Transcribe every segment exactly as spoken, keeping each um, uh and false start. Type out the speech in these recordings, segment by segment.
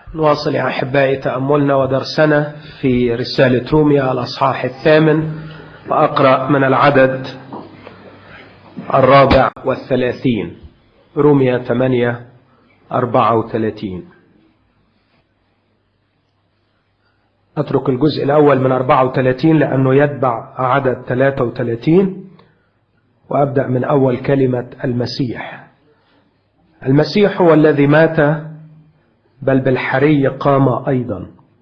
نواصل يا أحبائي تأملنا ودرسنا في رسالة روميا الأصحاح الثامن، وأقرأ من العدد الرابع والثلاثين. روميا ثمانية أربعة وثلاثين. أترك الجزء الأول من أربعة وثلاثين لأنه يتبع عدد ثلاثة وثلاثين، وأبدأ من أول كلمة المسيح. المسيح هو الذي مات بل بالحري قام أيضا،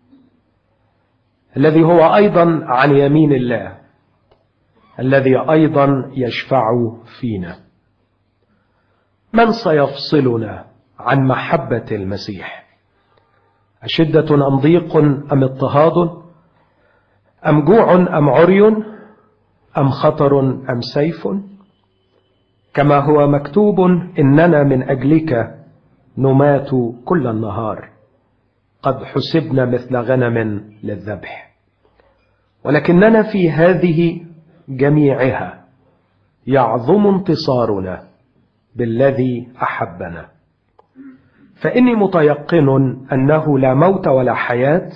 الذي هو أيضا عن يمين الله، الذي أيضا يشفع فينا. من سيفصلنا عن محبة المسيح؟ أشدة أم ضيق أم اضطهاد أم جوع أم عري أم خطر أم سيف؟ كما هو مكتوب: إننا من أجلك نمات كل النهار، قد حسبنا مثل غنم للذبح. ولكننا في هذه جميعها يعظم انتصارنا بالذي أحبنا. فإني متيقن أنه لا موت ولا حياة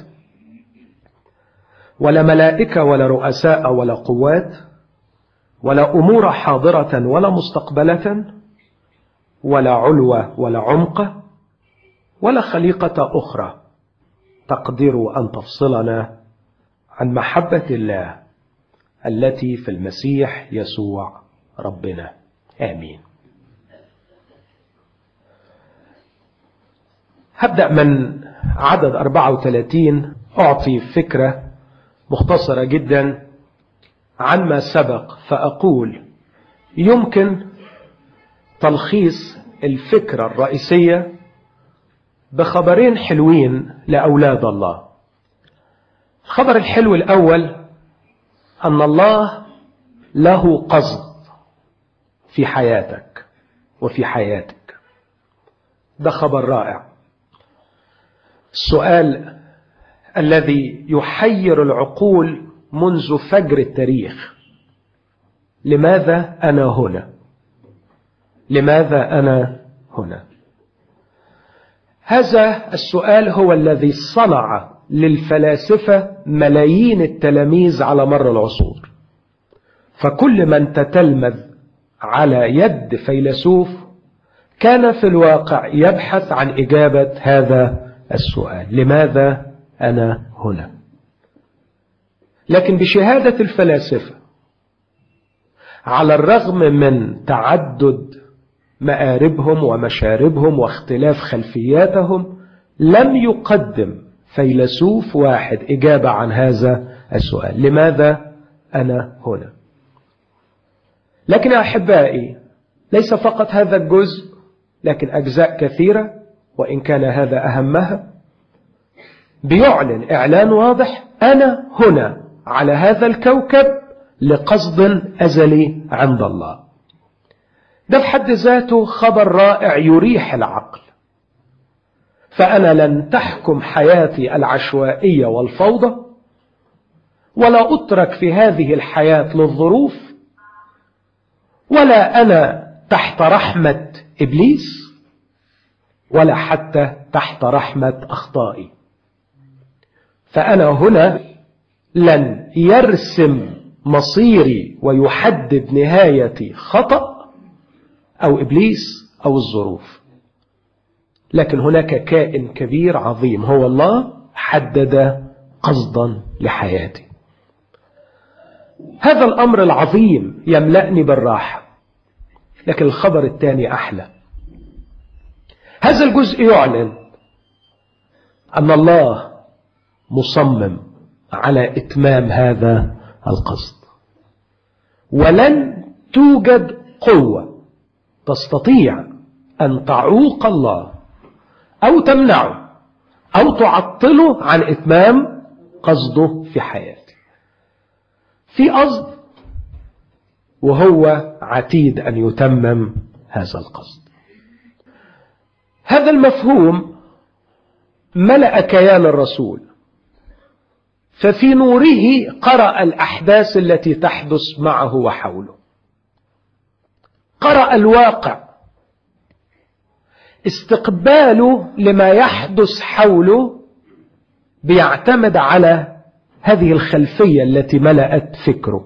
ولا ملائكة ولا رؤساء ولا قوات ولا أمور حاضرة ولا مستقبلة ولا علو ولا عمق ولا خليقة أخرى تقدر أن تفصلنا عن محبة الله التي في المسيح يسوع ربنا. آمين. هبدأ من عدد أربعة وثلاثين، أعطي فكرة مختصرة جدا عن ما سبق، فأقول يمكن تلخيص الفكرة الرئيسية بخبرين حلوين لأولاد الله. الخبر الحلو الأول أن الله له قصد في حياتك وفي حياتك. ده خبر رائع. السؤال الذي يحير العقول منذ فجر التاريخ: لماذا أنا هنا؟ لماذا أنا هنا؟ هذا السؤال هو الذي صنع للفلاسفة ملايين التلاميذ على مر العصور. فكل من تتلمذ على يد فيلسوف كان في الواقع يبحث عن إجابة هذا السؤال: لماذا أنا هنا؟ لكن بشهادة الفلاسفة، على الرغم من تعدد مآربهم ومشاربهم واختلاف خلفياتهم، لم يقدم فيلسوف واحد إجابة عن هذا السؤال: لماذا أنا هنا؟ لكن يا أحبائي، ليس فقط هذا الجزء، لكن أجزاء كثيرة، وإن كان هذا أهمها، بيعلن إعلان واضح: أنا هنا على هذا الكوكب لقصد أزلي عند الله. ده في حد ذاته خبر رائع يريح العقل. فأنا لن تحكم حياتي العشوائية والفوضى، ولا أترك في هذه الحياة للظروف، ولا أنا تحت رحمة إبليس، ولا حتى تحت رحمة أخطائي. فأنا هنا لن يرسم مصيري ويحدد نهايتي خطأ أو إبليس أو الظروف، لكن هناك كائن كبير عظيم هو الله حدد قصدا لحياتي. هذا الأمر العظيم يملأني بالراحة. لكن الخبر الثاني أحلى. هذا الجزء يعلن أن الله مصمم على إتمام هذا القصد، ولن توجد قوة تستطيع أن تعوق الله أو تمنعه أو تعطله عن إتمام قصده في حياتي. في قصد، وهو عتيد أن يتمم هذا القصد. هذا المفهوم ملأ كيان الرسول، ففي نوره قرأ الأحداث التي تحدث معه وحوله، قرأ الواقع، استقباله لما يحدث حوله بيعتمد على هذه الخلفية التي ملأت فكره.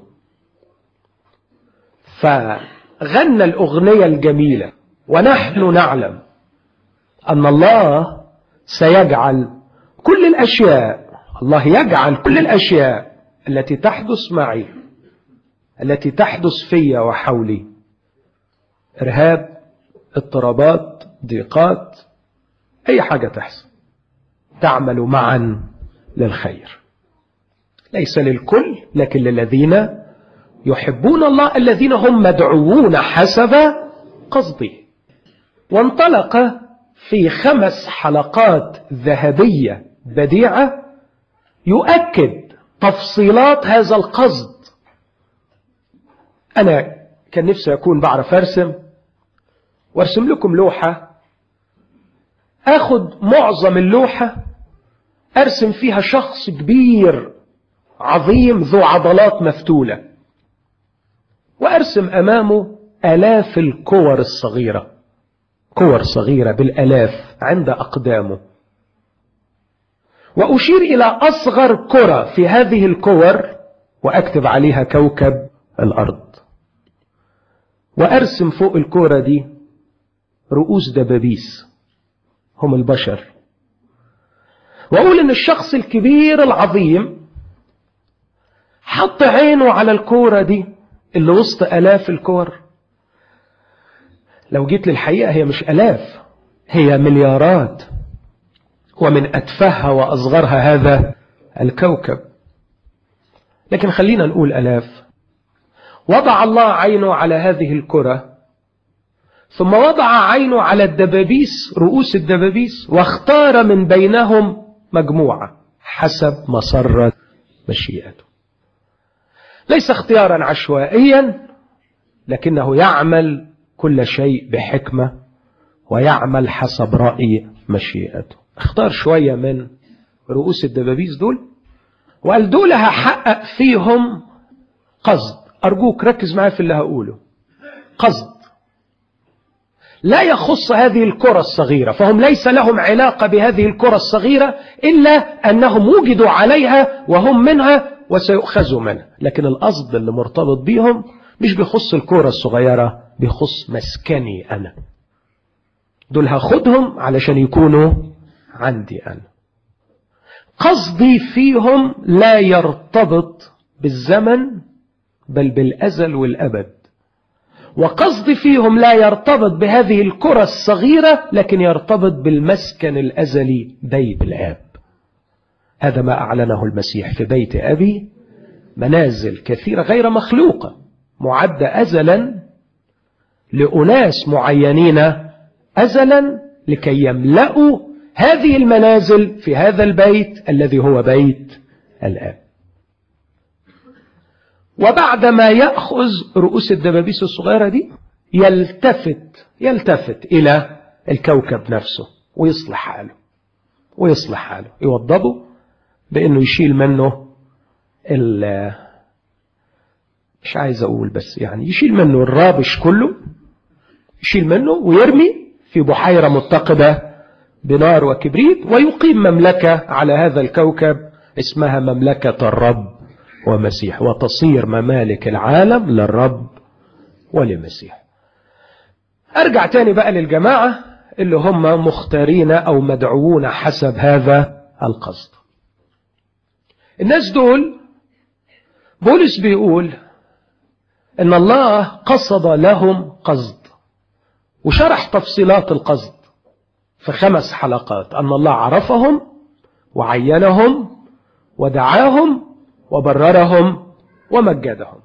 فغنى الأغنية الجميلة: ونحن نعلم أن الله سيجعل كل الأشياء، الله يجعل كل الأشياء التي تحدث معي، التي تحدث في وحولي، إرهاب، اضطرابات، ضيقات، أي حاجة تحصل، تعمل معا للخير، ليس للكل لكن للذين يحبون الله الذين هم مدعوون حسب قصده. وانطلق في خمس حلقات ذهبية بديعة يؤكد تفصيلات هذا القصد. أنا كان نفسي أكون بعرف أرسم وأرسم لكم لوحة، أخذ معظم اللوحة أرسم فيها شخص كبير عظيم ذو عضلات مفتولة، وأرسم أمامه آلاف الكور الصغيرة، كور صغيرة بالآلاف عند أقدامه، وأشير إلى أصغر كرة في هذه الكور وأكتب عليها كوكب الأرض، وأرسم فوق الكرة دي رؤوس دبابيس هم البشر، وأقول إن الشخص الكبير العظيم حط عينه على الكورة دي اللي وسط آلاف الكور. لو جيت للحقيقة هي مش آلاف، هي مليارات، ومن أتفهها وأصغرها هذا الكوكب، لكن خلينا نقول آلاف. وضع الله عينه على هذه الكرة، ثم وضع عينه على الدبابيس، رؤوس الدبابيس، واختار من بينهم مجموعة حسب مسرة مشيئته، ليس اختيارا عشوائيا، لكنه يعمل كل شيء بحكمة ويعمل حسب رأي مشيئته. اختار شوية من رؤوس الدبابيس دول وقال دول هحقق فيهم قصد. أرجوك ركز معي في اللي هقوله. قصد لا يخص هذه الكرة الصغيرة، فهم ليس لهم علاقة بهذه الكرة الصغيرة إلا أنهم وجدوا عليها وهم منها وسيؤخذوا منها، لكن القصد اللي مرتبط بيهم مش بيخص الكرة الصغيرة، بيخص مسكني أنا. دول هاخدهم علشان يكونوا عندي أنا. قصدي فيهم لا يرتبط بالزمن بل بالأزل والأبد، وقصدي فيهم لا يرتبط بهذه الكرة الصغيرة لكن يرتبط بالمسكن الأزلي بيت الآب. هذا ما أعلنه المسيح: في بيت أبي منازل كثيرة غير مخلوقة معدة أزلا لأناس معينين أزلا لكي يملأوا هذه المنازل في هذا البيت الذي هو بيت الآب. وبعدما يأخذ رؤوس الدبابيس الصغيرة دي يلتفت يلتفت إلى الكوكب نفسه ويصلح حاله ويصلح حاله يوضبه بأنه يشيل منه ال مش عايز أقول بس يعني يشيل منه الرابش كله، يشيل منه ويرمي في بحيرة متقدة بنار وكبريت، ويقيم مملكة على هذا الكوكب اسمها مملكة الرب ومسيح، وتصير ممالك العالم للرب ولمسيح. أرجع تاني بقى للجماعة اللي هم مختارين أو مدعوون حسب هذا القصد. الناس دول بولس بيقول إن الله قصد لهم قصد، وشرح تفصيلات القصد في خمس حلقات، أن الله عرفهم وعينهم ودعاهم وبررهم ومجدهم.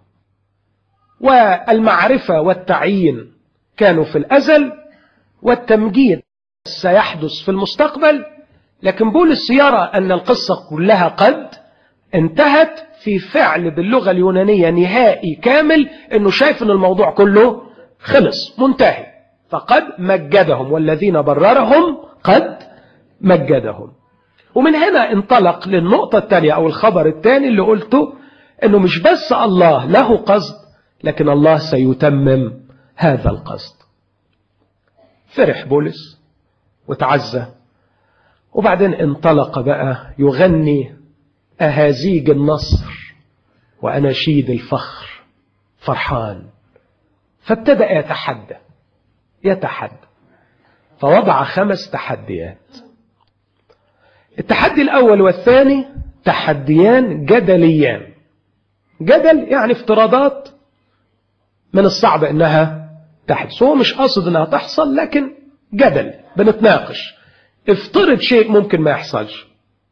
والمعرفة والتعيين كانوا في الأزل، والتمجيد سيحدث في المستقبل، لكن بولس يرى أن القصة كلها قد انتهت في فعل باللغة اليونانية نهائي كامل، أنه شايف أن الموضوع كله خلص منتهي، فقد مجدهم، والذين بررهم قد مجدهم. ومن هنا انطلق للنقطة الثانية أو الخبر الثاني اللي قلته، أنه مش بس الله له قصد لكن الله سيتمم هذا القصد. فرح بولس وتعزى، وبعدين انطلق بقى يغني أهازيج النصر وأناشيد الفخر، فرحان. فابتدأ يتحدى يتحدى فوضع خمس تحديات. التحدي الأول والثاني تحديان جدليان. جدل يعني افتراضات من الصعب انها تحدث، هو مش قاصد انها تحصل، لكن جدل بنتناقش، افترض شيء ممكن ما يحصلش.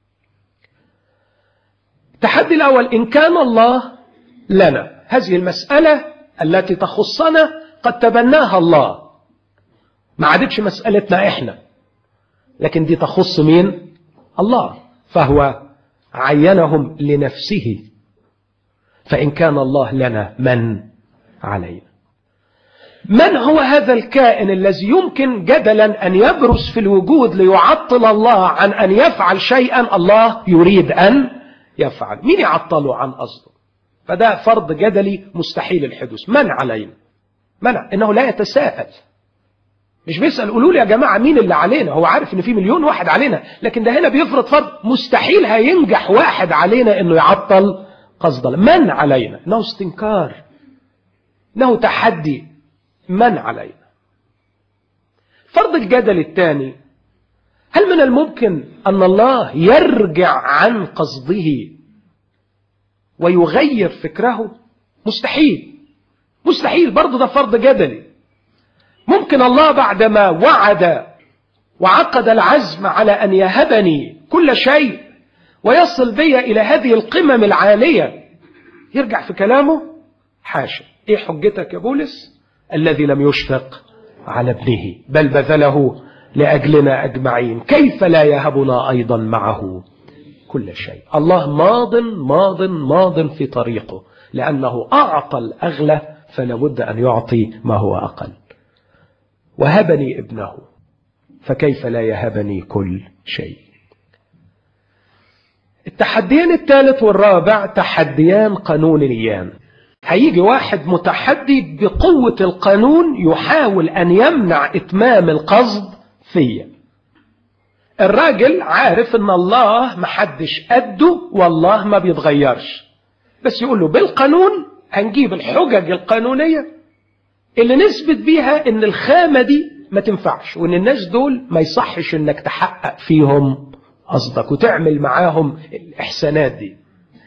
التحدي الأول: إن كان الله لنا، هذه المسألة التي تخصنا قد تبناها الله، ما عادتش مسألتنا احنا، لكن دي تخص مين؟ الله، فهو عينهم لنفسه. فإن كان الله لنا من علينا؟ من هو هذا الكائن الذي يمكن جدلا أن يبرز في الوجود ليعطل الله عن أن يفعل شيئا الله يريد أن يفعل؟ مين يعطله عن قصده؟ فده فرض جدلي مستحيل الحدوث. من علينا؟ منع إنه لا يتساءل، مش بيسأل قولوا لي يا جماعة مين اللي علينا، هو عارف إن في مليون واحد علينا، لكن ده هنا بيفرض فرض مستحيل هينجح واحد علينا إنه يعطل قصد الله. من علينا؟ إنه استنكار، إنه تحدي. من علينا؟ فرض الجدل الثاني: هل من الممكن أن الله يرجع عن قصده ويغير فكره؟ مستحيل مستحيل برضه، ده فرض جدلي. ممكن الله بعدما وعد وعقد العزم على أن يهبني كل شيء ويصل بي إلى هذه القمم العالية يرجع في كلامه؟ حاشا. إيه حجتك يا بولس؟ الذي لم يشفق على ابنه بل بذله لأجلنا أجمعين، كيف لا يهبنا أيضا معه كل شيء؟ الله ماض ماض ماض في طريقه، لأنه أعطى الأغلى فلا بد أن يعطي ما هو أقل. وهبني ابنه، فكيف لا يهبني كل شيء؟ التحديان الثالث والرابع تحديان قانونيان. هيجي واحد متحدي بقوة القانون يحاول أن يمنع إتمام القصد فيه. الراجل عارف أن الله محدش قده والله ما بيتغيرش، بس يقول له بالقانون هنجيب الحجج القانونية اللي نثبت بيها أن الخامة دي ما تنفعش، وأن الناس دول ما يصحش أنك تحقق فيهم قصدك وتعمل معاهم الإحسانات دي.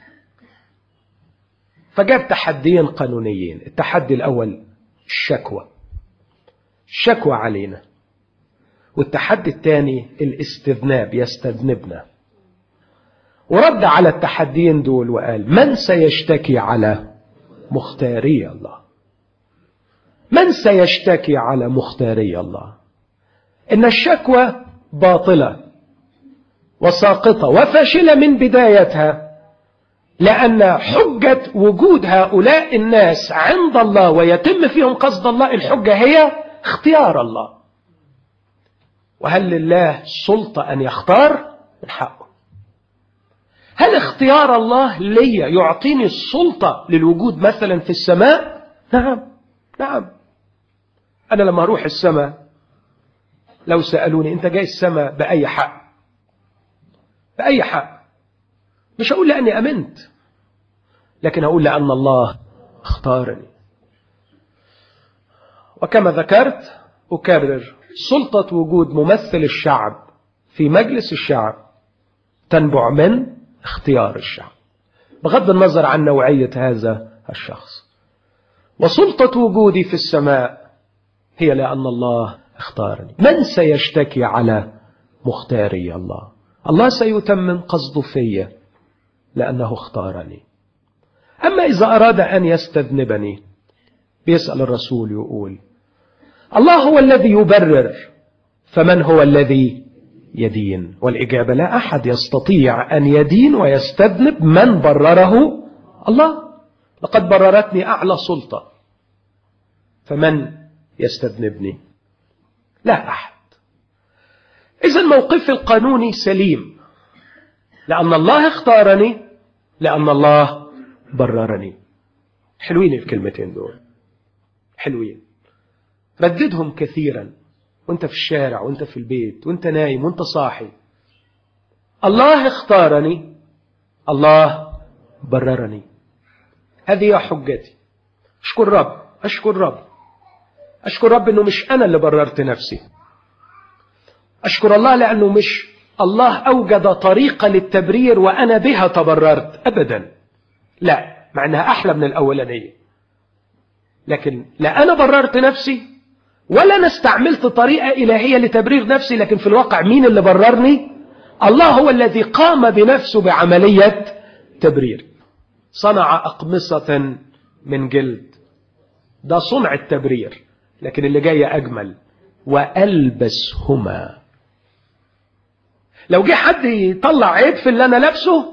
فجاب تحديين قانونيين. التحدي الأول الشكوى، الشكوى علينا. والتحدي الثاني الاستذناب، يستذنبنا. ورد على التحديين دول وقال: من سيشتكي على مختاري الله؟ من سيشتكي على مختاري الله؟ إن الشكوى باطلة وساقطة وفاشلة من بدايتها، لأن حجة وجود هؤلاء الناس عند الله ويتم فيهم قصد الله، الحجة هي اختيار الله. وهل لله سلطة أن يختار؟ من حقه. هل اختيار الله لي يعطيني السلطة للوجود مثلا في السماء؟ نعم نعم. أنا لما أروح السماء لو سألوني أنت جاي السماء بأي حق؟ بأي حق؟ مش هقول لأني أمنت، لكن هقول لأن الله اختارني. وكما ذكرت أكرر، سلطة وجود ممثل الشعب في مجلس الشعب تنبع من اختيار الشعب بغض النظر عن نوعية هذا الشخص. وسلطة وجودي في السماء هي لأن الله اختارني. من سيشتكي على مختاري الله؟ الله سيتمم قصده فيا لأنه اختارني. أما إذا أراد أن يستذنبني، بيسأل الرسول يقول: الله هو الذي يبرر، فمن هو الذي يدين؟ والإجابة: لا أحد يستطيع أن يدين ويستذنب من برره الله. لقد بررتني أعلى سلطة، فمن يستذنبني؟ لا أحد. إذن موقفي القانوني سليم، لأن الله اختارني، لأن الله بررني. حلوين الكلمتين دول، حلوين، رددهم كثيرا وانت في الشارع وانت في البيت وانت نايم وانت صاحي. الله اختارني، الله بررني. هذه حجتي. اشكر رب، اشكر رب، اشكر رب انه مش انا اللي بررت نفسي. اشكر الله لانه مش الله اوجد طريقة للتبرير وانا بها تبررت ابدا، لا، مع انها احلى من الاولانية. لكن لا انا بررت نفسي ولا انا استعملت طريقة الهية لتبرير نفسي، لكن في الواقع مين اللي بررني؟ الله هو الذي قام بنفسه بعملية تبرير. صنع أقمصة من جلد، ده صنع التبرير. لكن اللي جاي أجمل، وألبسهما. لو جه حد يطلع عيب في اللي أنا لابسه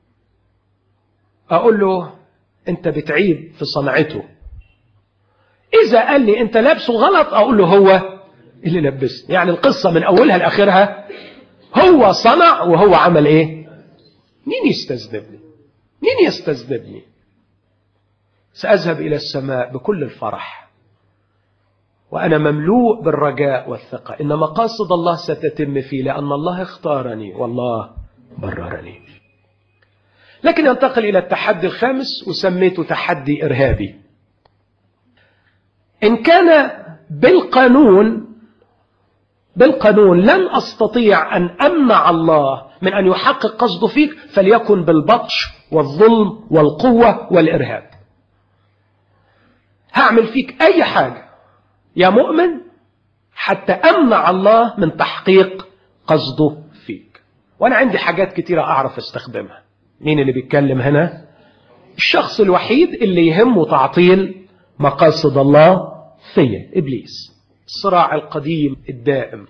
أقول له أنت بتعيب في صنعته. إذا قال لي أنت لابسه غلط أقول له هو اللي لبسني. يعني القصة من أولها لآخرها هو صنع وهو عمل إيه؟ مين يستذنبني؟ مين يستذنبني؟ سأذهب إلى السماء بكل الفرح وأنا مملوء بالرجاء والثقة إن مقاصد الله ستتم فيه، لأن الله اختارني والله بررني. لكن ينتقل إلى التحدي الخامس وسميته تحدي إرهابي. إن كان بالقانون بالقانون لن أستطيع أن أمنع الله من أن يحقق قصده فيك، فليكن بالبطش والظلم والقوة والإرهاب. هعمل فيك أي حاجة يا مؤمن حتى أمنع الله من تحقيق قصده فيك. وأنا عندي حاجات كتيرة أعرف استخدمها. مين اللي بيتكلم هنا؟ الشخص الوحيد اللي يهمه تعطيل مقاصد الله فيا، إبليس. الصراع القديم الدائم.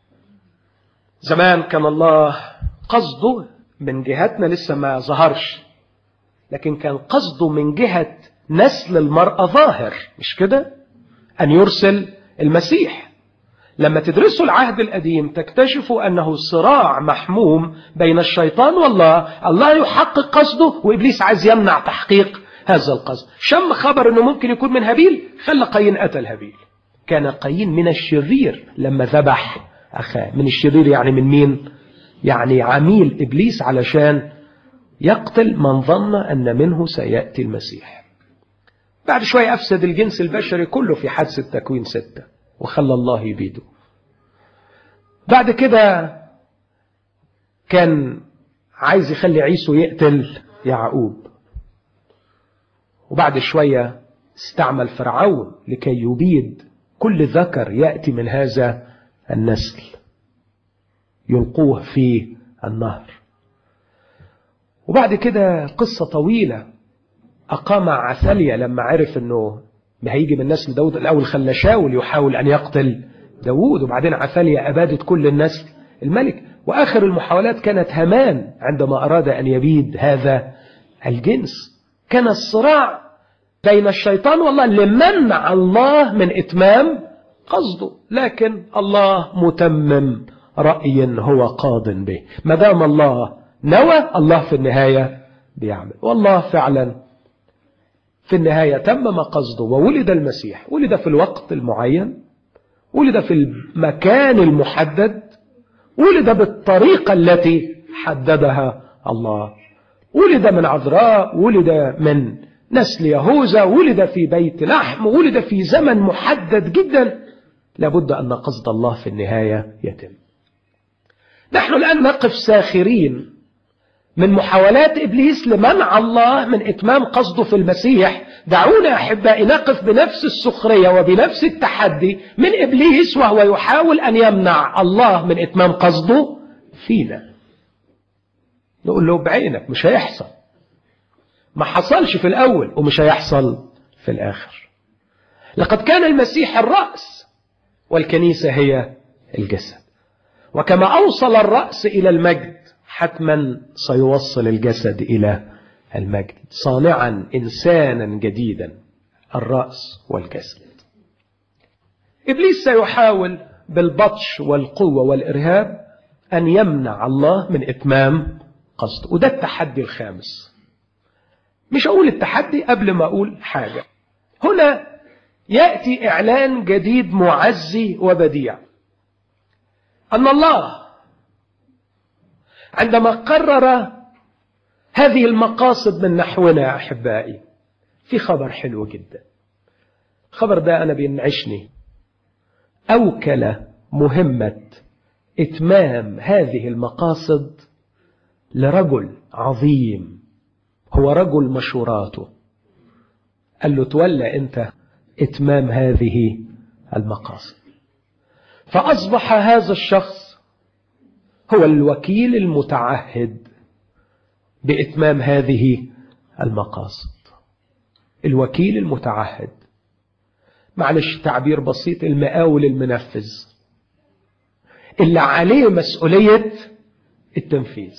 زمان كان الله قصده من جهتنا لسه ما ظهرش، لكن كان قصده من جهة نسل المرأة ظاهر، مش كده؟ أن يرسل المسيح. لما تدرسوا العهد القديم تكتشفوا أنه صراع محموم بين الشيطان والله. الله يحقق قصده وإبليس عايز يمنع تحقيق هذا القصد. شم خبر أنه ممكن يكون من هابيل، خلى قايين قتل هابيل. كان قايين من الشرير لما ذبح أخاه. من الشرير يعني من مين؟ يعني عميل إبليس علشان يقتل من ظن أن منه سيأتي المسيح. بعد شوية أفسد الجنس البشري كله في حادثة تكوين ستة وخلى الله يبيده. بعد كده كان عايز يخلي عيسو يقتل يعقوب. وبعد شوية استعمل فرعون لكي يبيد كل ذكر يأتي من هذا النسل، يلقوه في النهر. وبعد كده قصة طويلة أقام عثاليا لما عرف أنه هيجي من نسل داود. الأول خلى شاول يحاول أن يقتل داود، وبعدين عثاليا أبادت كل النسل الملك. وآخر المحاولات كانت هامان عندما أراد أن يبيد هذا الجنس. كان الصراع بين الشيطان والله لمنع الله من إتمام قصده، لكن الله متمم رأي هو قاض به. ما دام الله نوى، الله في النهاية بيعمل. والله فعلا في النهاية تمم قصده وولد المسيح. ولد في الوقت المعين، ولد في المكان المحدد، ولد بالطريقة التي حددها الله. ولد من عذراء، ولد من نسل يهوذا، ولد في بيت لحم، ولد في زمن محدد جدا. لابد أن قصد الله في النهاية يتم. نحن الآن نقف ساخرين من محاولات إبليس لمنع الله من إتمام قصده في المسيح. دعونا أحبائي نقف بنفس السخرية وبنفس التحدي من إبليس وهو يحاول أن يمنع الله من إتمام قصده فينا. نقول له بعينك مش هيحصل، ما حصلش في الأول ومش هيحصل في الآخر. لقد كان المسيح الرأس والكنيسة هي الجسد، وكما أوصل الرأس إلى المجد حتما سيوصل الجسد إلى المجد، صانعا إنسانا جديدا الرأس والجسد. إبليس سيحاول بالبطش والقوة والإرهاب أن يمنع الله من إتمام قصده، وده التحدي الخامس. مش أقول التحدي قبل ما أقول حاجة. هنا يأتي إعلان جديد معزي وبديع. أن الله عندما قرر هذه المقاصد من نحونا يا أحبائي، في خبر حلو جدا. الخبر ده أنا بينعشني. أوكل مهمة إتمام هذه المقاصد لرجل عظيم، هو رجل مشوراته. قال له تولى أنت إتمام هذه المقاصد. فأصبح هذا الشخص هو الوكيل المتعهد بإتمام هذه المقاصد. الوكيل المتعهد، معلش تعبير بسيط، المقاول المنفذ اللي عليه مسؤولية التنفيذ.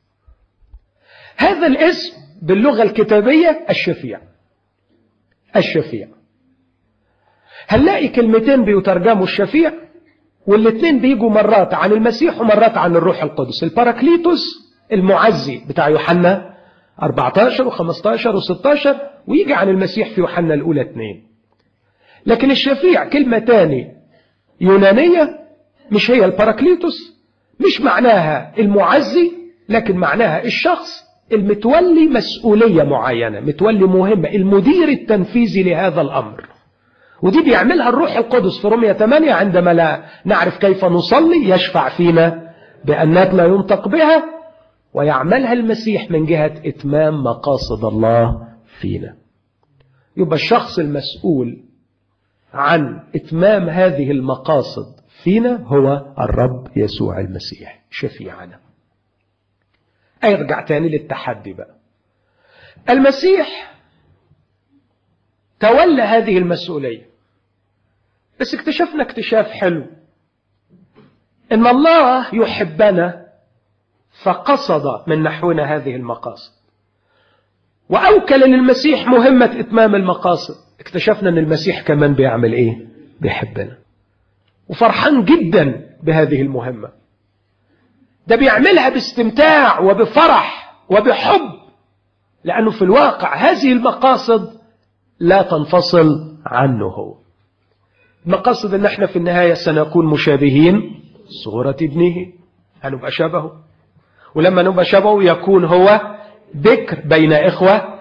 هذا الاسم باللغة الكتابية الشفيع. الشفيع هنلاقي كلمتين بيترجموا الشفيع، والاثنين بيجوا مرات عن المسيح ومرات عن الروح القدس. الباراكليتوس المعزي بتاع يوحنا أربعتاشر وخمستاشر وستاشر، ويجي عن المسيح في يوحنا الأولى اثنين. لكن الشفيع كلمة تاني يونانية، مش هي الباراكليتوس، مش معناها المعزي، لكن معناها الشخص المتولي مسؤولية معينة، متولي مهمة، المدير التنفيذي لهذا الأمر. ودي بيعملها الروح القدس في رومية ثمانية، عندما لا نعرف كيف نصلي يشفع فينا بأنات لا ينطق بها، ويعملها المسيح من جهة إتمام مقاصد الله فينا. يبقى الشخص المسؤول عن إتمام هذه المقاصد فينا هو الرب يسوع المسيح شفيعنا. أرجع تاني للتحدي بقى. المسيح تولى هذه المسؤولية، بس اكتشفنا اكتشاف حلو، إن الله يحبنا فقصد من نحونا هذه المقاصد، وأوكل للمسيح مهمة إتمام المقاصد. اكتشفنا أن المسيح كمان بيعمل إيه؟ بيحبنا، وفرحان جدا بهذه المهمة. ده بيعملها باستمتاع وبفرح وبحب، لأنه في الواقع هذه المقاصد لا تنفصل عنه هو. المقاصد أن احنا في النهاية سنكون مشابهين صورة ابنه، هنبقى شبهه، ولما نبقى شبهه يكون هو بكر بين إخوة،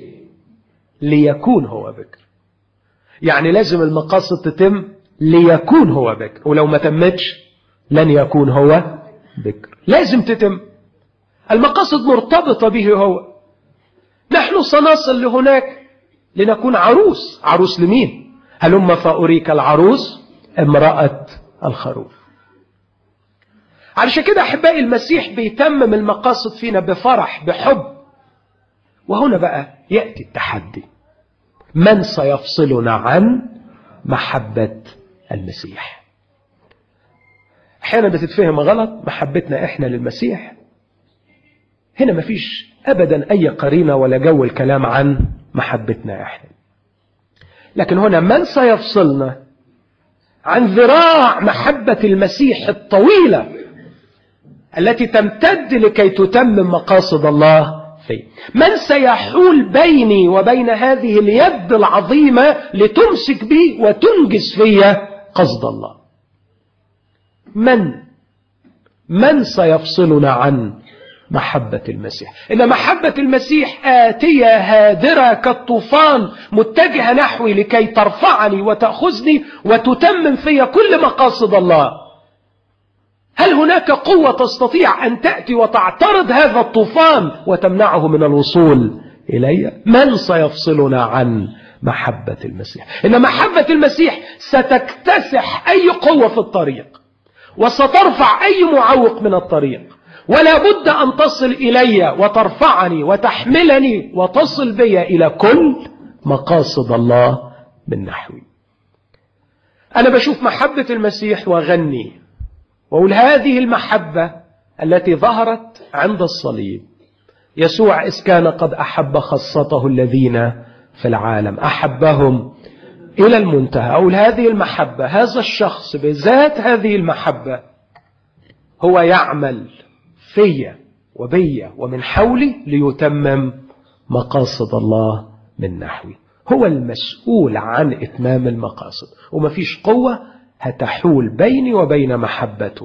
ليكون هو بكر. يعني لازم المقاصد تتم ليكون هو بكر، ولو ما تمتش لن يكون هو بكر. لازم تتم المقاصد مرتبطة به هو. نحن سنصل لهناك لنكون عروس. عروس لمين؟ هلما فأريك العروس امرأة الخروف. علشان كده أحبائي المسيح بيتمم المقاصد فينا بفرح بحب. وهنا بقى يأتي التحدي، من سيفصلنا عن محبة المسيح؟ أحيانا بتتفهم غلط محبتنا إحنا للمسيح. هنا مفيش أبدا أي قرينة ولا جو الكلام عن محبتنا إحنا، لكن هنا من سيفصلنا عن ذراع محبة المسيح الطويلة التي تمتد لكي تتمم مقاصد الله فيه. من سيحول بيني وبين هذه اليد العظيمة لتمسك بي وتنجز فيا قصد الله؟ من من سيفصلنا عن محبة المسيح؟ إن محبة المسيح آتية هادرة كالطوفان متجهة نحوي لكي ترفعني وتأخذني وتتمم فيا كل مقاصد الله. هل هناك قوة تستطيع أن تأتي وتعترض هذا الطوفان وتمنعه من الوصول إلي؟ من سيفصلنا عن محبة المسيح؟ إن محبة المسيح ستكتسح أي قوة في الطريق، وسترفع أي معوق من الطريق، ولا بد أن تصل إلي وترفعني وتحملني وتصل بي إلى كل مقاصد الله من نحوي. أنا بشوف محبة المسيح وغني وأقول هذه المحبة التي ظهرت عند الصليب. يسوع إذ كان قد أحب خاصته الذين في العالم أحبهم إلى المنتهى. أقول هذه المحبة، هذا الشخص بذات هذه المحبة هو يعمل فيا وبيا ومن حولي ليتمم مقاصد الله من نحوي. هو المسؤول عن إتمام المقاصد، ومفيش قوة هتحول بيني وبين محبته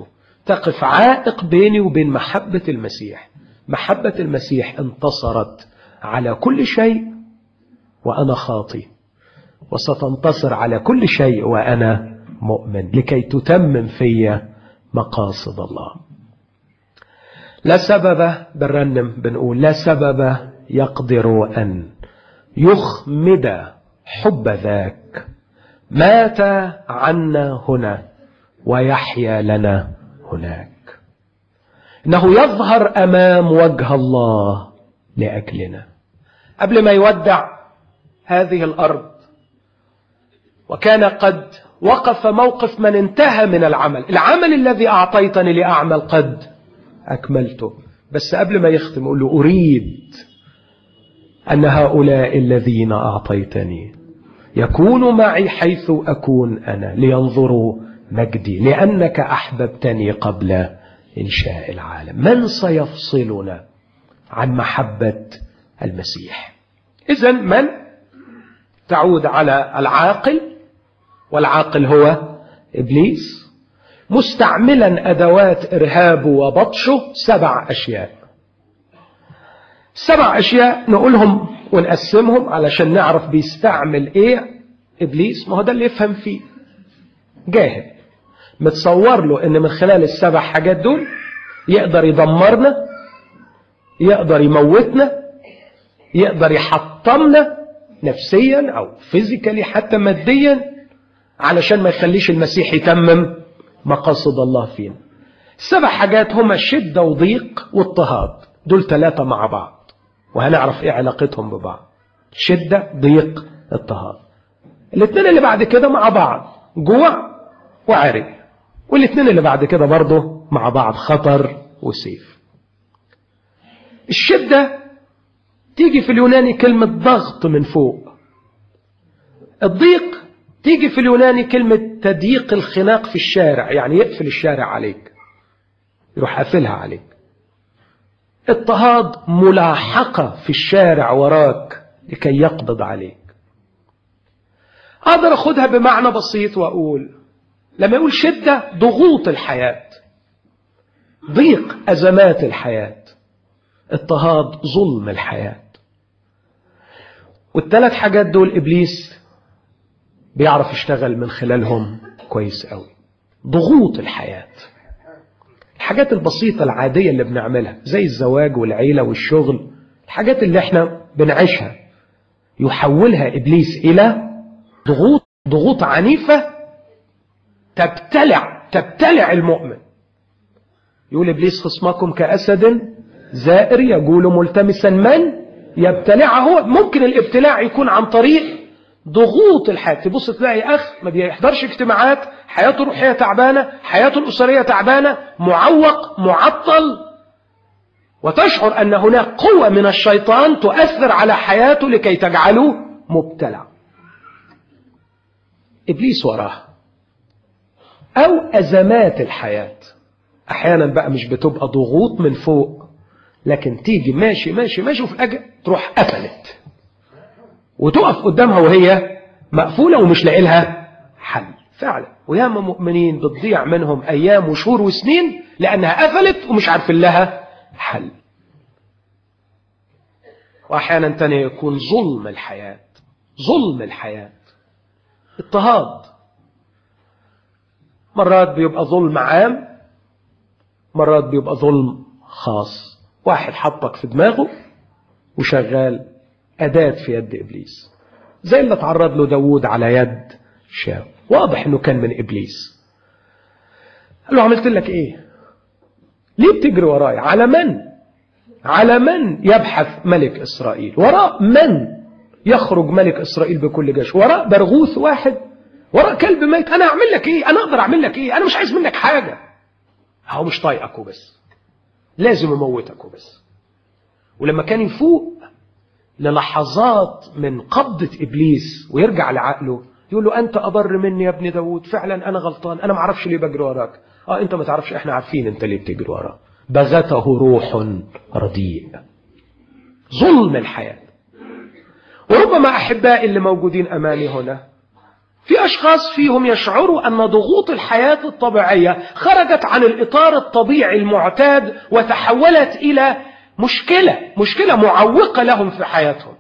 تقف عائق بيني وبين محبة المسيح. محبة المسيح انتصرت على كل شيء وأنا خاطي، وستنتصر على كل شيء وأنا مؤمن، لكي تتمم في مقاصد الله. لا سبب، بنرنم بنقول لا سبب يقدر أن يخمد حب ذاك، مات عنا هنا ويحيا لنا هناك. إنه يظهر أمام وجه الله لأجلنا. قبل ما يودع هذه الأرض وكان قد وقف موقف من انتهى من العمل، العمل الذي أعطيتني لأعمل قد أكملته. بس قبل ما يختم يقول له أريد أن هؤلاء الذين أعطيتني يكونوا معي حيث أكون أنا، لينظروا مجدي، لأنك أحببتني قبل إنشاء العالم. من سيفصلنا عن محبة المسيح؟ إذن من تعود على العاقل، والعاقل هو إبليس، مستعملا أدوات إرهابه وبطشه. سبع أشياء سبع أشياء نقولهم ونقسمهم علشان نعرف بيستعمل إيه إبليس. ما هو ده اللي يفهم فيه. جاهل متصور له إن من خلال السبع حاجات دول يقدر يدمرنا، يقدر يموتنا، يقدر يحطمنا نفسيا أو فيزيكالي حتى ماديا، علشان ما يخليش المسيح يتمم مقاصد الله فينا. السبع حاجات هما شدة وضيق واضطهاد. دول ثلاثة مع بعض، وهنعرف ايه علاقتهم ببعض. شدة، ضيق، اضطهاد. الاثنين اللي بعد كده مع بعض جوع وعري، والاثنين اللي بعد كده برضه مع بعض خطر وسيف. الشدة تيجي في اليوناني كلمة ضغط من فوق. الضيق تيجي في اليوناني كلمة تضييق الخناق في الشارع، يعني يقفل الشارع عليك، يروح قافلها عليك. اضطهاد ملاحقة في الشارع وراك لكي يقبض عليك. أقدر أخدها بمعنى بسيط وأقول لما يقول شدة ضغوط الحياة، ضيق أزمات الحياة، اضطهاد ظلم الحياة. والثلاث حاجات دول إبليس بيعرف يشتغل من خلالهم كويس قوي. ضغوط الحياة، الحاجات البسيطة العادية اللي بنعملها زي الزواج والعيلة والشغل، الحاجات اللي احنا بنعيشها، يحولها إبليس إلى ضغوط ضغوط عنيفة تبتلع تبتلع المؤمن. يقول إبليس خصمكم كأسد زائر يجول ملتمسا من يبتلعه. ممكن الابتلاع يكون عن طريق ضغوط الحياة. تبص تلاقي أخ ما بيحضرش اجتماعات، حياته الروحية تعبانة، حياته الأسرية تعبانة، معوق، معطل، وتشعر أن هناك قوة من الشيطان تؤثر على حياته لكي تجعله مبتلع. إبليس وراه. أو أزمات الحياة، أحيانا بقى مش بتبقى ضغوط من فوق، لكن تيجي ماشي ماشي ماشي وفي الأجل تروح قفلت وتقف قدامها وهي مقفولة ومش لاقي لها حل فعلا. وياما مؤمنين بتضيع منهم أيام وشهور وسنين لأنها قفلت ومش عارفين لها حل. وأحيانا تانية يكون ظلم الحياة، ظلم الحياة، اضطهاد. مرات بيبقى ظلم عام، مرات بيبقى ظلم خاص. واحد حطك في دماغه وشغال أداة في يد إبليس، زي اللي تعرض له داود على يد شاول. واضح أنه كان من إبليس. قال له عملت لك إيه؟ ليه بتجري وراي؟ على من؟ على من يبحث ملك إسرائيل؟ وراء من يخرج ملك إسرائيل بكل جيش؟ وراء برغوث واحد؟ وراء كلب ميت؟ أنا أعمل لك إيه؟ أنا أقدر أعمل لك إيه؟ أنا مش عايز منك حاجة. هو مش طايقك وبس، لازم يموتك وبس. ولما كان يفوق للحظات من قبضة إبليس ويرجع لعقله يقول له أنت أضر مني يا ابن داود، فعلا أنا غلطان، أنا ما اعرفش ليه بجري وراك. آه أنت ما تعرفش، إحنا عارفين أنت ليه بتجري وراه. بغته روح رديء. ظلم الحياة. وربما أحبائي اللي موجودين أمامي هنا في أشخاص فيهم يشعروا أن ضغوط الحياة الطبيعية خرجت عن الإطار الطبيعي المعتاد وتحولت إلى مشكلة مشكلة معوقة لهم في حياتهم.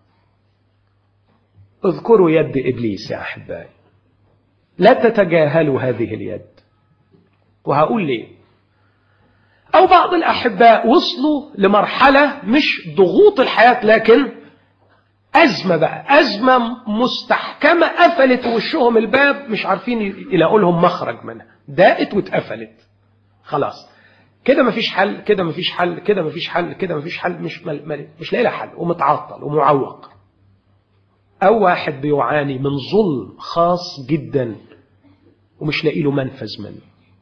اذكروا يد إبليس يا أحبائي، لا تتجاهلوا هذه اليد. وهقول ليه. أو بعض الأحباء وصلوا لمرحلة مش ضغوط الحياة لكن أزمة بقى، أزمة مستحكمة قفلت وشهم الباب، مش عارفين يلاقوا لهم مخرج منها، دقت واتقفلت خلاص كده مفيش حل، كده مفيش حل، كده مفيش حل، كده مفيش حل، مش مل... مش لاقي لها حل، ومتعطل ومعوق. أو واحد بيعاني من ظلم خاص جدا ومش لاقي له منفذ منه.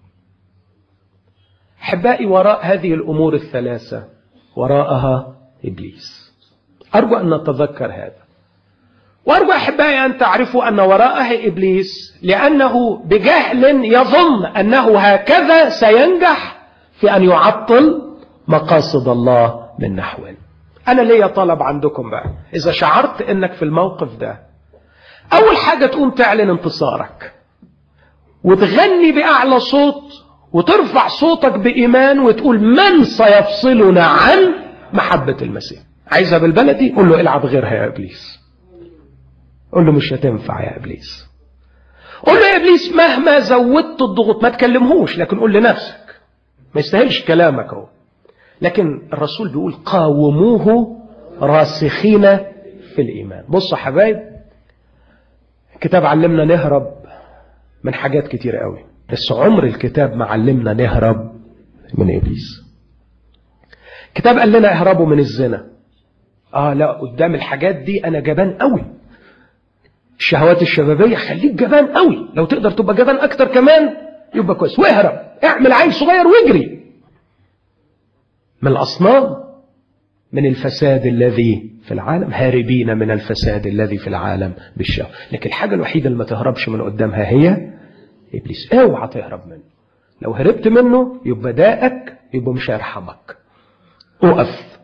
أحبائي، وراء هذه الأمور الثلاثة وراءها إبليس. أرجو أن نتذكر هذا، وأرجو أحبائي أن تعرفوا أن وراءها إبليس، لأنه بجهل يظن أنه هكذا سينجح في أن يعطل مقاصد الله من نحوه. أنا ليا طلب عندكم بقى، إذا شعرت أنك في الموقف ده، أول حاجة تقوم تعلن انتصارك وتغني بأعلى صوت وترفع صوتك بإيمان وتقول: من سيفصلنا عن محبة المسيح؟ عايزها بالبلدي، قول له: العب غيرها يا إبليس. قول له: مش هتنفع يا إبليس. قول له: يا إبليس مهما زودت الضغوط، ما تكلمهوش لكن قول لنفسك، ما يستاهلش كلامك اهو. لكن الرسول بيقول: قاوموه راسخين في الإيمان. بصوا حبايب، الكتاب علمنا نهرب من حاجات كتير قوي، بس عمر الكتاب ما علمنا نهرب من إبليس. الكتاب قال لنا اهربوا من الزنا. آه لا، قدام الحاجات دي أنا جبان قوي. الشهوات الشبابية خليك جبان قوي، لو تقدر تبقى جبان أكتر كمان يبقى كويس، واهرب، اعمل عيل صغير واجري من الأصنام، من الفساد الذي في العالم، هاربين من الفساد الذي في العالم بالشهوة. لكن الحاجة الوحيدة اللي ما تهربش من قدامها هي إبليس. اوعى تهرب منه. لو هربت منه يبقى داءك، يبقى مش هيرحمك. اقف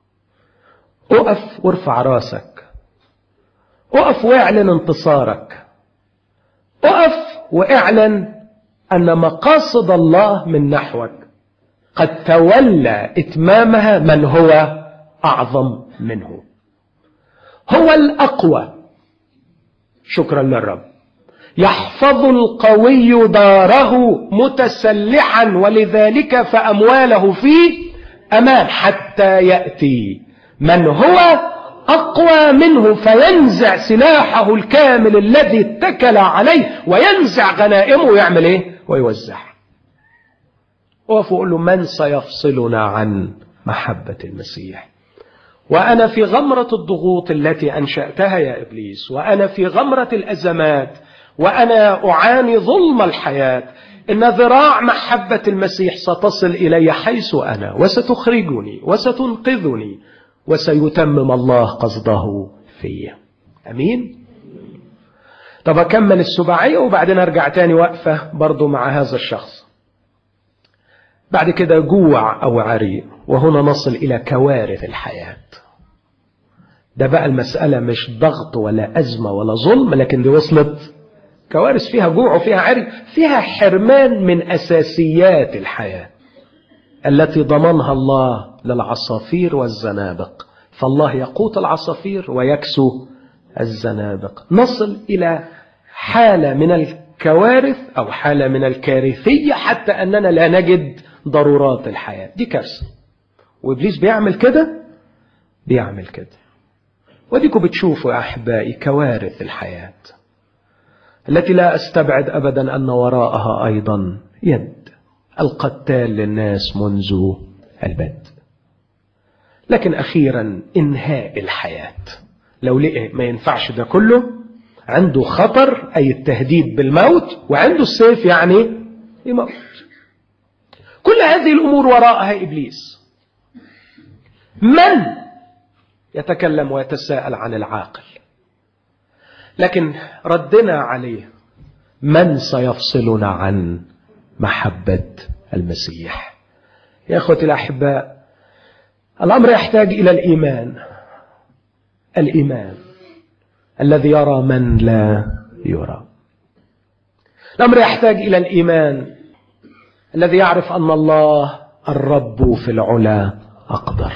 اقف وارفع راسك، اقف واعلن انتصارك، اقف واعلن أن مقاصد الله من نحوك قد تولى إتمامها من هو أعظم منه. هو الأقوى، شكرا للرب. يحفظ القوي داره متسلحا، ولذلك فأمواله في أمان، حتى يأتي من هو أقوى منه فينزع سلاحه الكامل الذي اتكل عليه وينزع غنائمه ويعمل ايه؟ ويوزعها. وقف وقول له: من سيفصلنا عن محبة المسيح؟ وأنا في غمرة الضغوط التي أنشأتها يا إبليس، وأنا في غمرة الأزمات، وأنا أعاني ظلم الحياة، إن ذراع محبة المسيح ستصل إلي حيث أنا، وستخرجني وستنقذني، وسيتمم الله قصده فيا. أمين. طب أكمل السباعية وبعدين أرجع تاني وقفة برضو مع هذا الشخص. بعد كده جوع أو عري، وهنا نصل إلى كوارث الحياة. ده بقى المسألة مش ضغط ولا أزمة ولا ظلم، لكن دي وصلت كوارث فيها جوع وفيها عري، فيها حرمان من أساسيات الحياة التي ضمنها الله للعصافير والزنابق. فالله يقوت العصافير ويكسو الزنابق. نصل إلى حالة من الكوارث أو حالة من الكارثية حتى أننا لا نجد ضرورات الحياة. دي كارثة، وإبليس بيعمل كده بيعمل كده وديكم بتشوفوا يا أحبائي كوارث الحياة التي لا أستبعد أبدا أن وراءها أيضا يد القتال للناس منذ البدء. لكن أخيرا إنهاء الحياة. لو لقى ما ينفعش ده كله، عنده خطر أي التهديد بالموت، وعنده السيف يعني يموت. كل هذه الأمور وراءها إبليس. من يتكلم ويتساءل عن العاقل؟ لكن ردنا عليه: من سيفصلنا عن محبة المسيح؟ يا أخوتي الأحباء، الأمر يحتاج إلى الإيمان، الإيمان الذي يرى من لا يرى. الأمر يحتاج إلى الإيمان الذي يعرف أن الله الرب في العلا أقدر.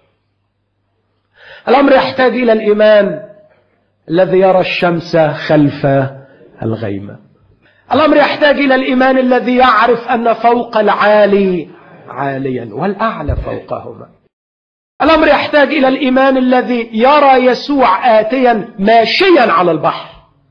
الأمر يحتاج إلى الإيمان الذي يرى الشمس خلف الغيمة. الأمر يحتاج إلى الإيمان الذي يعرف أن فوق العالي عاليا والأعلى فوقهما. الأمر يحتاج إلى الإيمان الذي يرى يسوع آتيا ماشيا على البحر.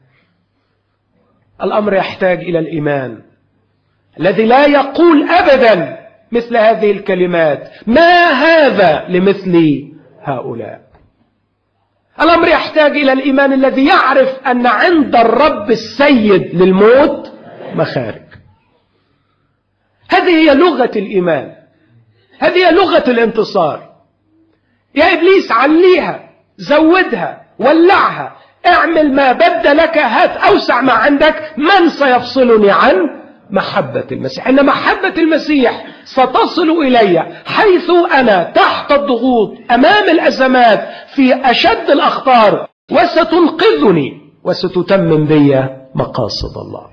الأمر يحتاج إلى الإيمان الذي لا يقول أبدا مثل هذه الكلمات: ما هذا لمثل هؤلاء. الأمر يحتاج إلى الإيمان الذي يعرف أن عند الرب السيد للموت مخارج. هذه هي لغة الإيمان، هذه هي لغة الانتصار. يا إبليس عليها، زودها، ولعها، اعمل ما بد لك، هات أوسع ما عندك. من سيفصلني عن محبة المسيح؟ إن محبة المسيح ستصل إلي حيث أنا تحت الضغوط أمام الأزمات في أشد الأخطار، وستنقذني وستتمم بي مقاصد الله.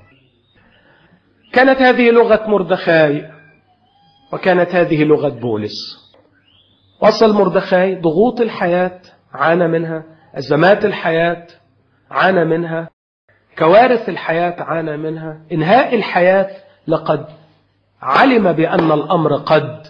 كانت هذه لغة مردخاي، وكانت هذه لغة بولس. وصل مردخاي ضغوط الحياة عانى منها، أزمات الحياة عانى منها، كوارث الحياة عانى منها، إنهاء الحياة لقد علم بأن الأمر قد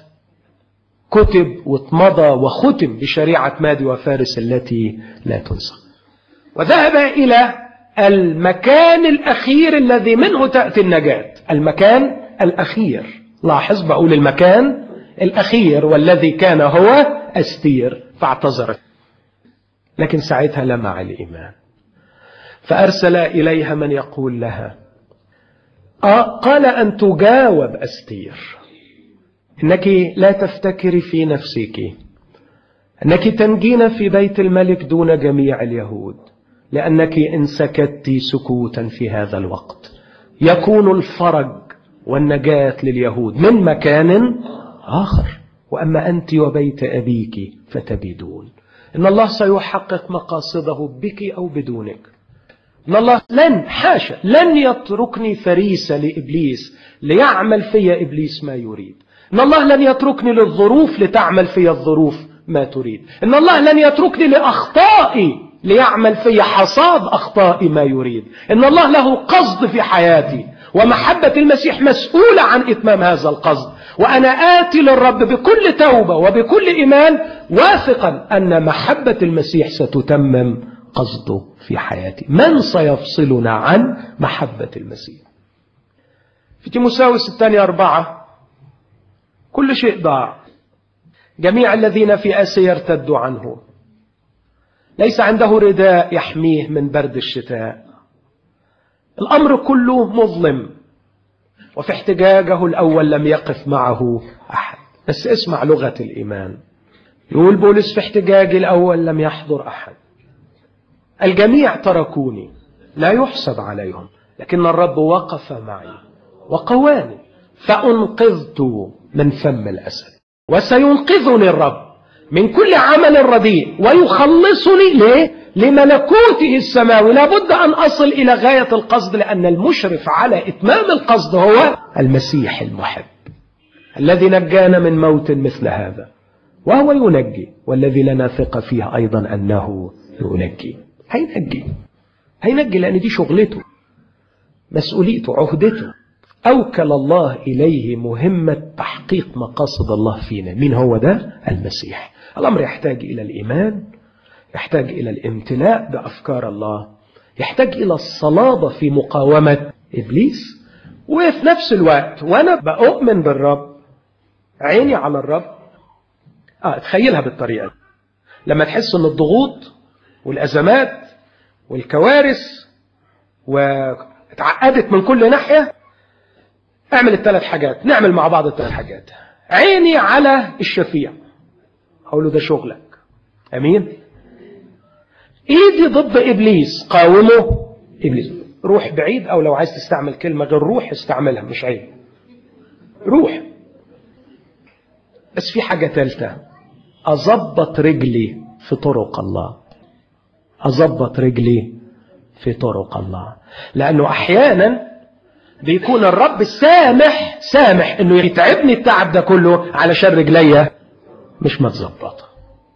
كتب واتمضى وختم بشريعة مادي وفارس التي لا تنسى. وذهب إلى المكان الأخير الذي منه تأتي النجاة، المكان الأخير. لاحظ بقول المكان الأخير، والذي كان هو أستير، فاعتذرت. لكن ساعتها لمع الإيمان، فأرسل إليها من يقول لها: آه قال أن تجاوب أستير إنك لا تفتكري في نفسك أنك تنجين في بيت الملك دون جميع اليهود، لأنك إن سكت سكوتا في هذا الوقت يكون الفرج والنجاة لليهود من مكان آخر، وأما أنت وبيت أبيك فتبيدون. إن الله سيحقق مقاصده بك أو بدونك. إن الله لن حاشا لن يتركني فريسة لإبليس ليعمل في إبليس ما يريد. إن الله لن يتركني للظروف لتعمل في الظروف ما تريد. إن الله لن يتركني لأخطائي ليعمل في حصاد أخطائي ما يريد. إن الله له قصد في حياتي، ومحبة المسيح مسؤولة عن إتمام هذا القصد. وأنا آتي للرب بكل توبة وبكل إيمان، واثقا أن محبة المسيح ستتمم قصده في حياتي. من سيفصلنا عن محبة المسيح؟ في تيموثاوس الثانية أربعة: كل شيء ضاع، جميع الذين في آسيا ارتدوا عنه، ليس عنده رداء يحميه من برد الشتاء. الأمر كله مظلم، وفي احتجاجه الأول لم يقف معه أحد. بس اسمع لغة الإيمان. يقول بولس: في احتجاجي الأول لم يحضر أحد، الجميع تركوني، لا يحسب عليهم، لكن الرب وقف معي وقواني، فأنقذت من فم الأسد. وسينقذني الرب من كل عمل رديء ويخلصني ليه؟ لملكوته السماوي. لابد أن أصل إلى غاية القصد، لأن المشرف على إتمام القصد هو المسيح المحب الذي نجانا من موت مثل هذا، وهو ينجي، والذي لنا ثقة فيه أيضا أنه ينجي. هينجي هينجي لأن دي شغلته، مسؤوليته، عهدته. أوكل الله إليه مهمة تحقيق مقاصد الله فينا. مين هو ده؟ المسيح. الأمر يحتاج إلى الإيمان، يحتاج إلى الامتلاء بأفكار الله، يحتاج إلى الصلابة في مقاومة إبليس. وفي نفس الوقت وأنا بأؤمن بالرب، عيني على الرب. آه تخيلها بالطريقة دي. لما تحس أن الضغوط والأزمات والكوارث واتعقدت من كل ناحية، اعمل الثلاث حاجات. نعمل مع بعض الثلاث حاجات. عيني على الشفيع، أقول له ده شغلك، أمين. ايدي ضد إبليس، قاومه إبليس. روح بعيد، أو لو عايز تستعمل كلمة غير روح استعملها، مش عيب، روح. بس في حاجة ثالثة: أضبط رجلي في طرق الله. أضبط رجلي في طرق الله، لأنه أحيانا بيكون الرب سامح سامح انه يتعبني التعب ده كله علشان رجليا مش متظبطه.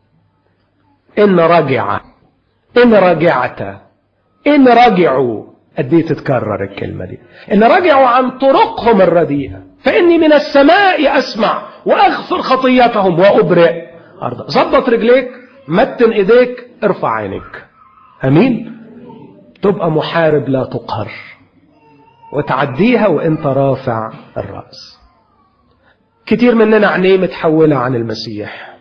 ان رجع ان رجعت ان رجعوا، قد ايه تتكرر الكلمه دي، ان رجعوا عن طرقهم الرديئه فاني من السماء اسمع واغفر خطيتهم وابرئ ارض. ظبط رجليك، متن ايديك، ارفع عينيك. امين. تبقى محارب لا تقهر وتعديها وانت رافع الراس. كتير مننا عينيه متحوله عن المسيح،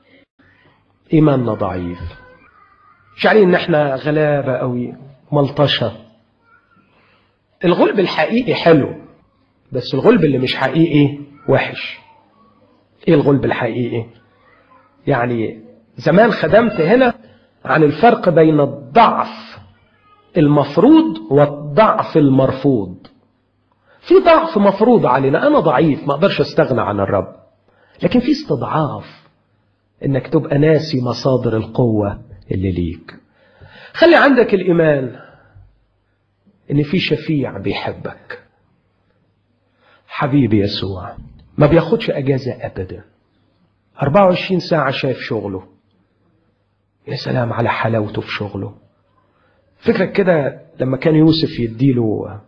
ايماننا ضعيف، شعرين ان احنا غلابه قوي، ملطشه. الغلب الحقيقي حلو، بس الغلب اللي مش حقيقي وحش. ايه الغلب الحقيقي؟ يعني زمان خدمت هنا عن الفرق بين الضعف المفروض والضعف المرفوض. في ضعف مفروض علينا، انا ضعيف ما اقدرش استغنى عن الرب، لكن في استضعاف انك تبقى ناسي مصادر القوة اللي ليك. خلي عندك الايمان ان في شفيع بيحبك، حبيبي يسوع ما بياخدش اجازة ابدا، أربعة وعشرين ساعة شايف شغله. يا سلام على حلاوته في شغله. فكرك كده لما كان يوسف يديله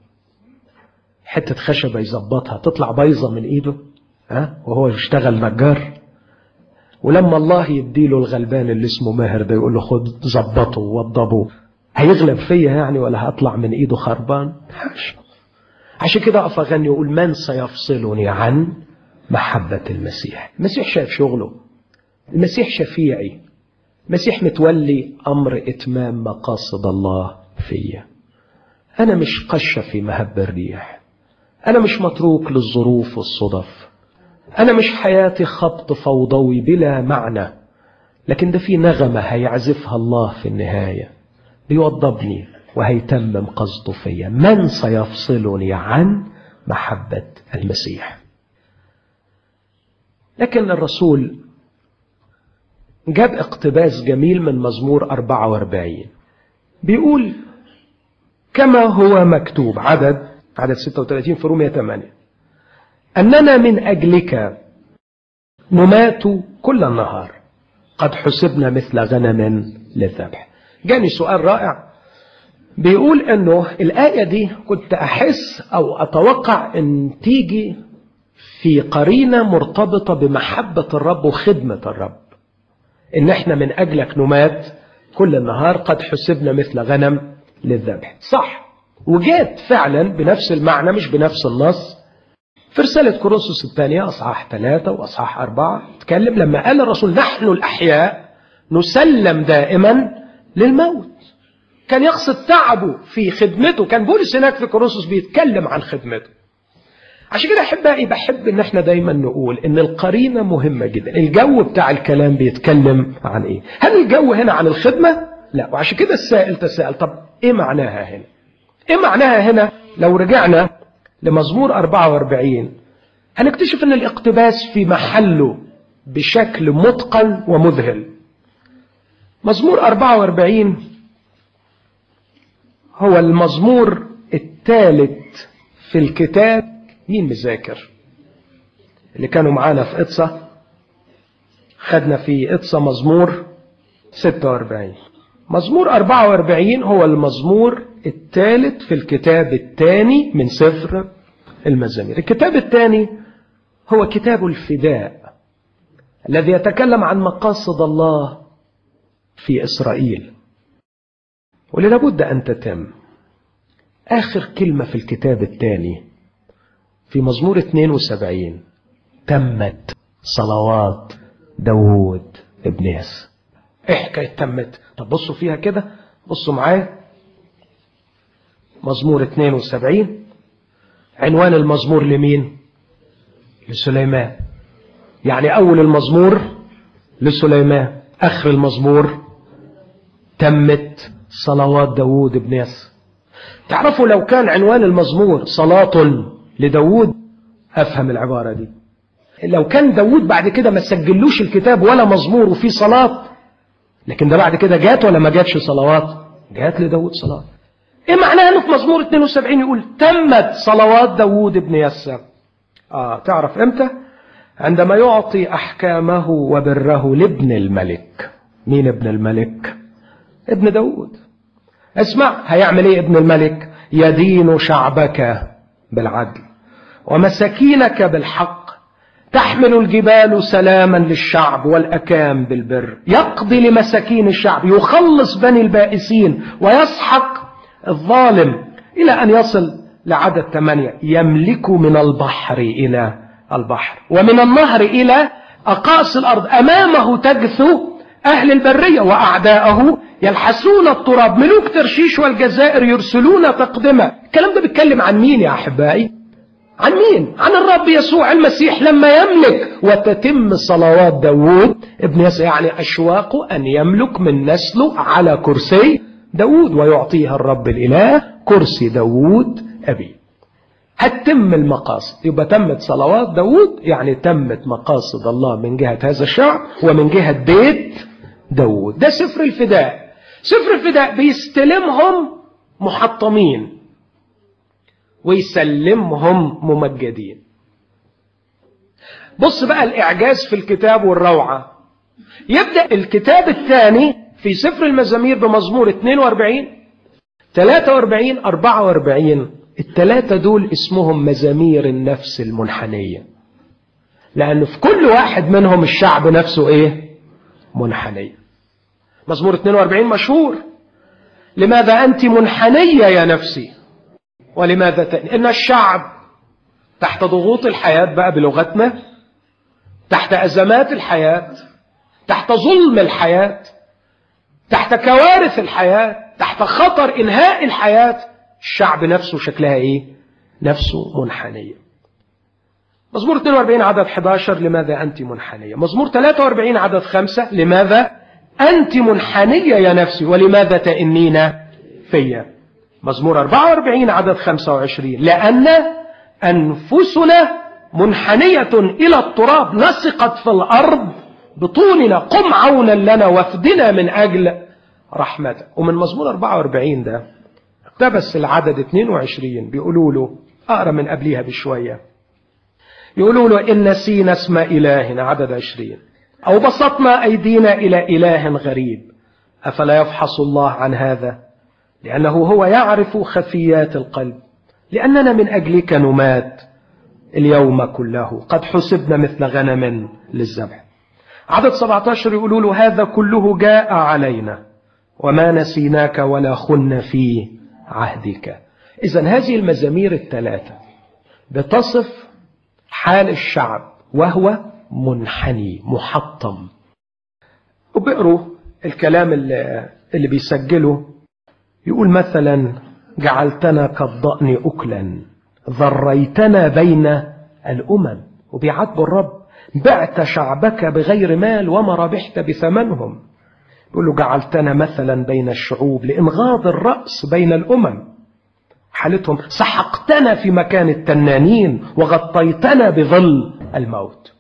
حتة خشبة يظبطها تطلع بايظة من ايده، ها، وهو يشتغل نجار، ولما الله يديله الغلبان اللي اسمه ماهر ده يقول له خد ظبطه ووضبه، هيغلب فيا يعني ولا هطلع من ايده خربان؟ حاش. عشان كده اقف اغني واقول من سيفصلني عن محبة المسيح. المسيح شايف شغله، المسيح شفيعي، المسيح متولي امر اتمام مقاصد الله فيا. انا مش قشة في مهب الريح، انا مش متروك للظروف والصدف، انا مش حياتي خبط فوضوي بلا معنى، لكن ده في نغمة هيعزفها الله في النهاية، بيوضبني وهيتمم قصده فيا. من سيفصلني عن محبة المسيح؟ لكن الرسول جاب اقتباس جميل من مزمور أربعة وأربعين، بيقول كما هو مكتوب، عدد عدد ستة وثلاثين في رومية ثمانية، أننا من أجلك نمات كل النهار، قد حسبنا مثل غنم للذبح. جاني سؤال رائع، بيقول أنه الآية دي كنت أحس أو أتوقع أن تيجي في قرينة مرتبطة بمحبة الرب وخدمة الرب، إن إحنا من أجلك نمات كل النهار، قد حسبنا مثل غنم للذبح. صح، وجات فعلا بنفس المعنى مش بنفس النص في رسالة كورنثوس الثانية أصحاح ثلاثة وأصحاح أربعة، تكلم لما قال الرسول نحن الأحياء نسلم دائما للموت. كان يقصد تعبه في خدمته، كان بولس هناك في كورنثوس بيتكلم عن خدمته. عشان كده أحبائي بحب إن احنا دايما نقول إن القرينة مهمة جدا. الجو بتاع الكلام بيتكلم عن إيه؟ هل الجو هنا عن الخدمة؟ لا. وعشان كده السائل تساءل طب إيه معناها هنا؟ إيه معناها هنا؟ لو رجعنا لمزمور أربعة وأربعين هنكتشف أن الاقتباس في محله بشكل متقن ومذهل. مزمور أربعة وأربعين هو المزمور الثالث في الكتاب. مين مذاكر؟ اللي كانوا معانا في إطسا، خدنا في إطسا مزمور ستة وأربعين. مزمور أربعة وأربعين هو المزمور الثالث في الكتاب الثاني من سفر المزامير. الكتاب الثاني هو كتاب الفداء الذي يتكلم عن مقاصد الله في إسرائيل، واللي لابد أن تتم. آخر كلمة في الكتاب الثاني في مزمور اثنين وسبعين، تمت صلوات داود ابن ياس. ايه حكاية تمت؟ طب بصوا فيها كده، بصوا معايا مزمور اثنين وسبعين، عنوان المزمور لمين؟ لسليمان. يعني أول المزمور لسليمان، آخر المزمور تمت صلوات داود ابن ياس. تعرفوا لو كان عنوان المزمور صلاة لداود أفهم العبارة دي. لو كان داود بعد كده ما سجلوش الكتاب ولا مزمور وفيه صلاة، لكن ده بعد كده جات ولا ما جاتش صلوات؟ جات لداود صلاة. ايه معناها انه في مزمور اثنين وسبعين يقول تمت صلوات داوود ابن يسى؟ اه تعرف امتى؟ عندما يعطي احكامه وبره لابن الملك. مين ابن الملك؟ ابن داوود. اسمع، هيعمل ايه ابن الملك؟ يدين شعبك بالعدل ومساكينك بالحق، تحمل الجبال سلاما للشعب والأكام بالبر، يقضي لمساكين الشعب، يخلص بني البائسين ويسحق الظالم، إلى أن يصل لعدد ثمانية، يملك من البحر إلى البحر ومن النهر إلى أقاصي الأرض، أمامه تجثو أهل البرية وأعداءه يلحسون التراب، ملوك ترشيش والجزائر يرسلون تقدمة. الكلام ده بيتكلم عن مين يا أحبائي؟ عن مين؟ عن الرب يسوع المسيح لما يملك وتتم صلوات داوود ابن يسى، يعني أشواق أن يملك من نسله على كرسي داوود، ويعطيها الرب الإله كرسي داوود أبي. هتتم المقاصد، يبقى تمت صلوات داوود يعني تمت مقاصد الله من جهة هذا الشعب ومن جهة بيت داوود. ده سفر الفداء. سفر الفداء بيستلمهم محطمين ويسلمهم ممجدين. بص بقى الإعجاز في الكتاب والروعة. يبدأ الكتاب الثاني في سفر المزامير بمزمور اثنين وأربعين ثلاثة وأربعين أربعة وأربعين. الثلاثة دول اسمهم مزامير النفس المنحنية، لأن في كل واحد منهم الشعب نفسه ايه؟ منحنية. مزمور اثنين وأربعين مشهور، لماذا أنت منحنية يا نفسي ولماذا تأني؟ إن الشعب تحت ضغوط الحياة بقى بلغتنا، تحت أزمات الحياة، تحت ظلم الحياة، تحت كوارث الحياة، تحت خطر إنهاء الحياة، الشعب نفسه شكلها إيه؟ نفسه منحنية. مزمور اثنين وأربعين عدد أحد عشر لماذا أنت منحنية. مزمور ثلاثة وأربعين عدد خمسة لماذا أنت منحنية يا نفسي ولماذا تأنين فيا. مزمور أربعة وأربعين عدد خمسة وعشرين لأن أنفسنا منحنية إلى التراب، لصقت في الأرض بطوننا، قم عونا لنا وافدنا من أجل رحمتك. ومن مزمور أربعة وأربعين ده اقتبس العدد اثنين وعشرين، بيقولوا له أقرأ من قبلها بشوية، يقولوا له إن نسينا اسم إلهنا عدد عشرين أو بسطنا أيدينا إلى إله غريب، أفلا يفحص الله عن هذا؟ لأنه هو يعرف خفيات القلب، لأننا من أجلك نمات اليوم كله، قد حسبنا مثل غنم للذبح. عدد سبعة عشر يقولوا له هذا كله جاء علينا وما نسيناك ولا خن في عهدك. إذن هذه المزامير الثلاثة بتصف حال الشعب وهو منحني محطم. وبقروا الكلام اللي, اللي بيسجله، يقول مثلا جعلتنا كالضأن أكلا، ذريتنا بين الأمم. وبيعاتبوا الرب، بعت شعبك بغير مال وما ربحت بثمنهم. يقول له جعلتنا مثلا بين الشعوب لإنغاض الرأس بين الأمم. حالتهم سحقتنا في مكان التنانين وغطيتنا بظل الموت.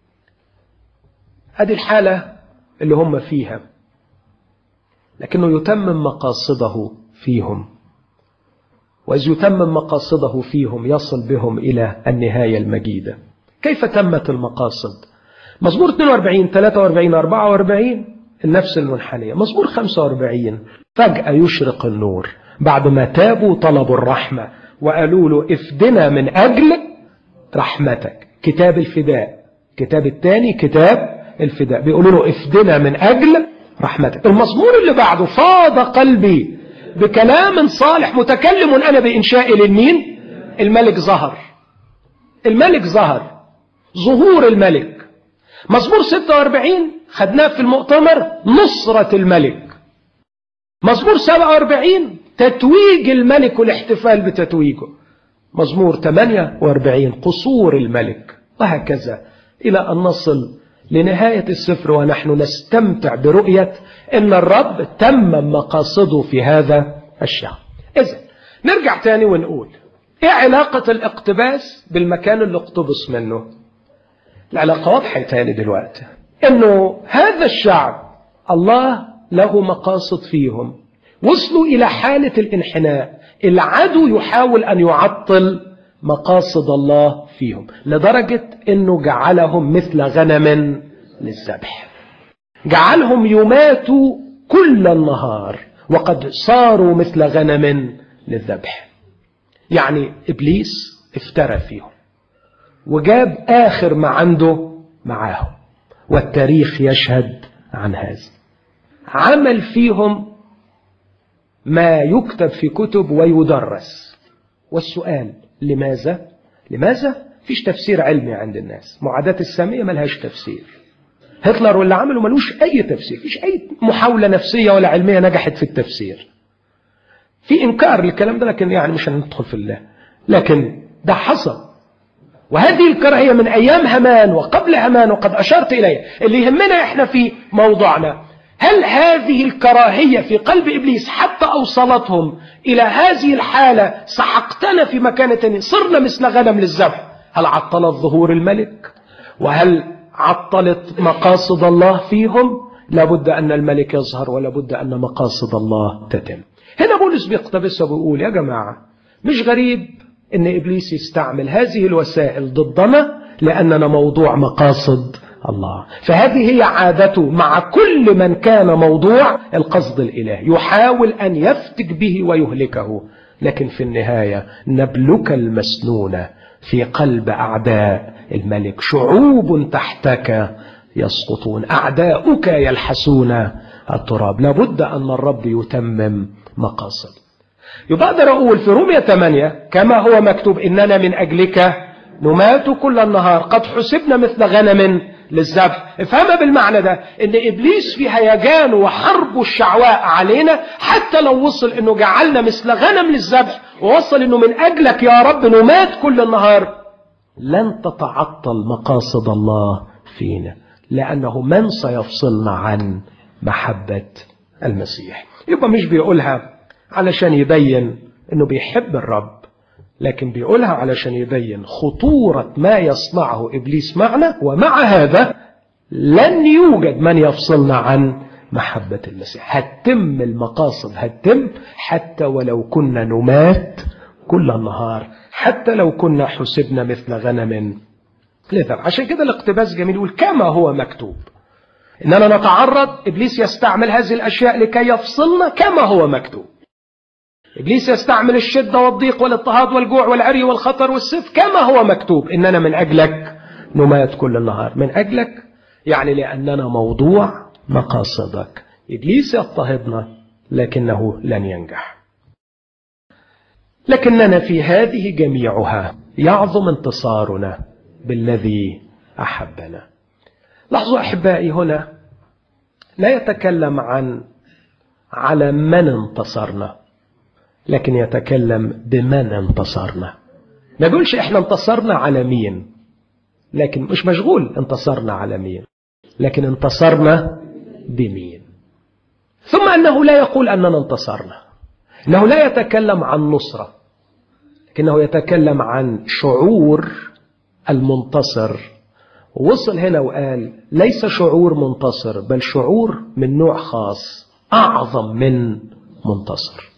هذه الحالة اللي هم فيها، لكنه يتمم مقاصده فيهم، وإذ يتمم مقاصده فيهم يصل بهم إلى النهاية المجيدة. كيف تمت المقاصد؟ مزمور اثنين وأربعين ثلاثة وأربعين أربعة وأربعين النفس المنحنية. مزمور خمسة وأربعين فجأة يشرق النور، بعد ما تابوا طلبوا الرحمة وقالوا له افدنا من أجل رحمتك. كتاب الفداء، كتاب الثاني كتاب الفداء، بيقولوا له افدنا من أجل رحمتك. المزمور اللي بعده فاض قلبي بكلام صالح متكلم أنا بإنشاء للمين؟ الملك ظهر. الملك ظهر، ظهور الملك. مزمور ستة وأربعين خدناه في المؤتمر، نصرة الملك. مزمور سبعة وأربعين تتويج الملك والاحتفال بتتويجه. مزمور ثمانية وأربعين قصور الملك، وهكذا إلى أن نصل لنهاية السفر ونحن نستمتع برؤية أن الرب تمم مقاصده في هذا الشعب. إذن نرجع تاني ونقول إيه علاقة الاقتباس بالمكان اللي اقتبس منه؟ العلاقة واضحة تاني دلوقتي، أنه هذا الشعب الله له مقاصد فيهم، وصلوا إلى حالة الانحناء، العدو يحاول أن يعطل مقاصد الله فيهم، لدرجة أنه جعلهم مثل غنم للذبح، جعلهم يماتوا كل النهار وقد صاروا مثل غنم للذبح. يعني إبليس افترى فيهم وجاب آخر ما عنده معاهم، والتاريخ يشهد عن هذا. عمل فيهم ما يكتب في كتب ويدرس. والسؤال لماذا؟ لماذا؟ فيش تفسير علمي عند الناس. معاداة السامية ملهاش تفسير. هتلر واللي عمله ملوش أي تفسير، فيش أي محاولة نفسية ولا علمية نجحت في التفسير. في إنكار للكلام ده، لكن يعني مش هندخل في الله، لكن ده حصل. وهذه الكراهية من أيام هامان وقبل هامان، وقد أشرت إليه. اللي يهمنا إحنا في موضوعنا، هل هذه الكراهية في قلب إبليس حتى أوصلتهم إلى هذه الحالة، سحقتنا في مكان تاني، صرنا مثل غنم للذبح؟ هل عطلت ظهور الملك؟ وهل عطلت مقاصد الله فيهم؟ لابد أن الملك يظهر، ولابد أن مقاصد الله تتم. هنا بولس بيقتبسها وبيقول يا جماعة، مش غريب أن إبليس يستعمل هذه الوسائل ضدنا، لأننا موضوع مقاصد الله. فهذه هي عادته مع كل من كان موضوع القصد الإلهي، يحاول أن يفتك به ويهلكه. لكن في النهاية نبلك المسنونة في قلب أعداء الملك، شعوب تحتك يسقطون، أعداؤك يلحسون التراب. لابد أن الرب يتمم مقاصد. يبقى أقدر أقول في رومية ثمانية كما هو مكتوب إننا من أجلك نمات كل النهار، قد حسبنا مثل غنم للذبح. افهمها بالمعنى ده، ان ابليس في هيجان وحرب الشعواء علينا، حتى لو وصل انه جعلنا مثل غنم للذبح، ووصل انه من اجلك يا رب نمات كل النهار، لن تتعطل مقاصد الله فينا، لانه من سيفصلنا عن محبة المسيح. يبقى مش بيقولها علشان يبين انه بيحب الرب، لكن بيقولها علشان يبين خطورة ما يصنعه إبليس معنا، ومع هذا لن يوجد من يفصلنا عن محبة المسيح. هتتم المقاصد، هتتم حتى ولو كنا نمات كل النهار، حتى لو كنا حسبنا مثل غنم للذبح. عشان كده الاقتباس جميل يقول كما هو مكتوب، إننا نتعرض، إبليس يستعمل هذه الأشياء لكي يفصلنا كما هو مكتوب. إبليس يستعمل الشدة والضيق والاضطهاد والجوع والعري والخطر والسيف كما هو مكتوب إننا من أجلك نمات كل النهار. من أجلك يعني لأننا موضوع مقاصدك. إبليس يضطهدنا لكنه لن ينجح. لكننا في هذه جميعها يعظم انتصارنا بالذي أحبنا. لاحظوا أحبائي، هنا لا يتكلم عن على من انتصرنا، لكن يتكلم بمن انتصرنا. ما يقولش احنا انتصرنا على مين، لكن مش مشغول انتصرنا على مين، لكن انتصرنا بمين. ثم أنه لا يقول أننا انتصرنا، أنه لا يتكلم عن نصرة، لكنه يتكلم عن شعور المنتصر. ووصل هنا وقال ليس شعور منتصر، بل شعور من نوع خاص أعظم من منتصر.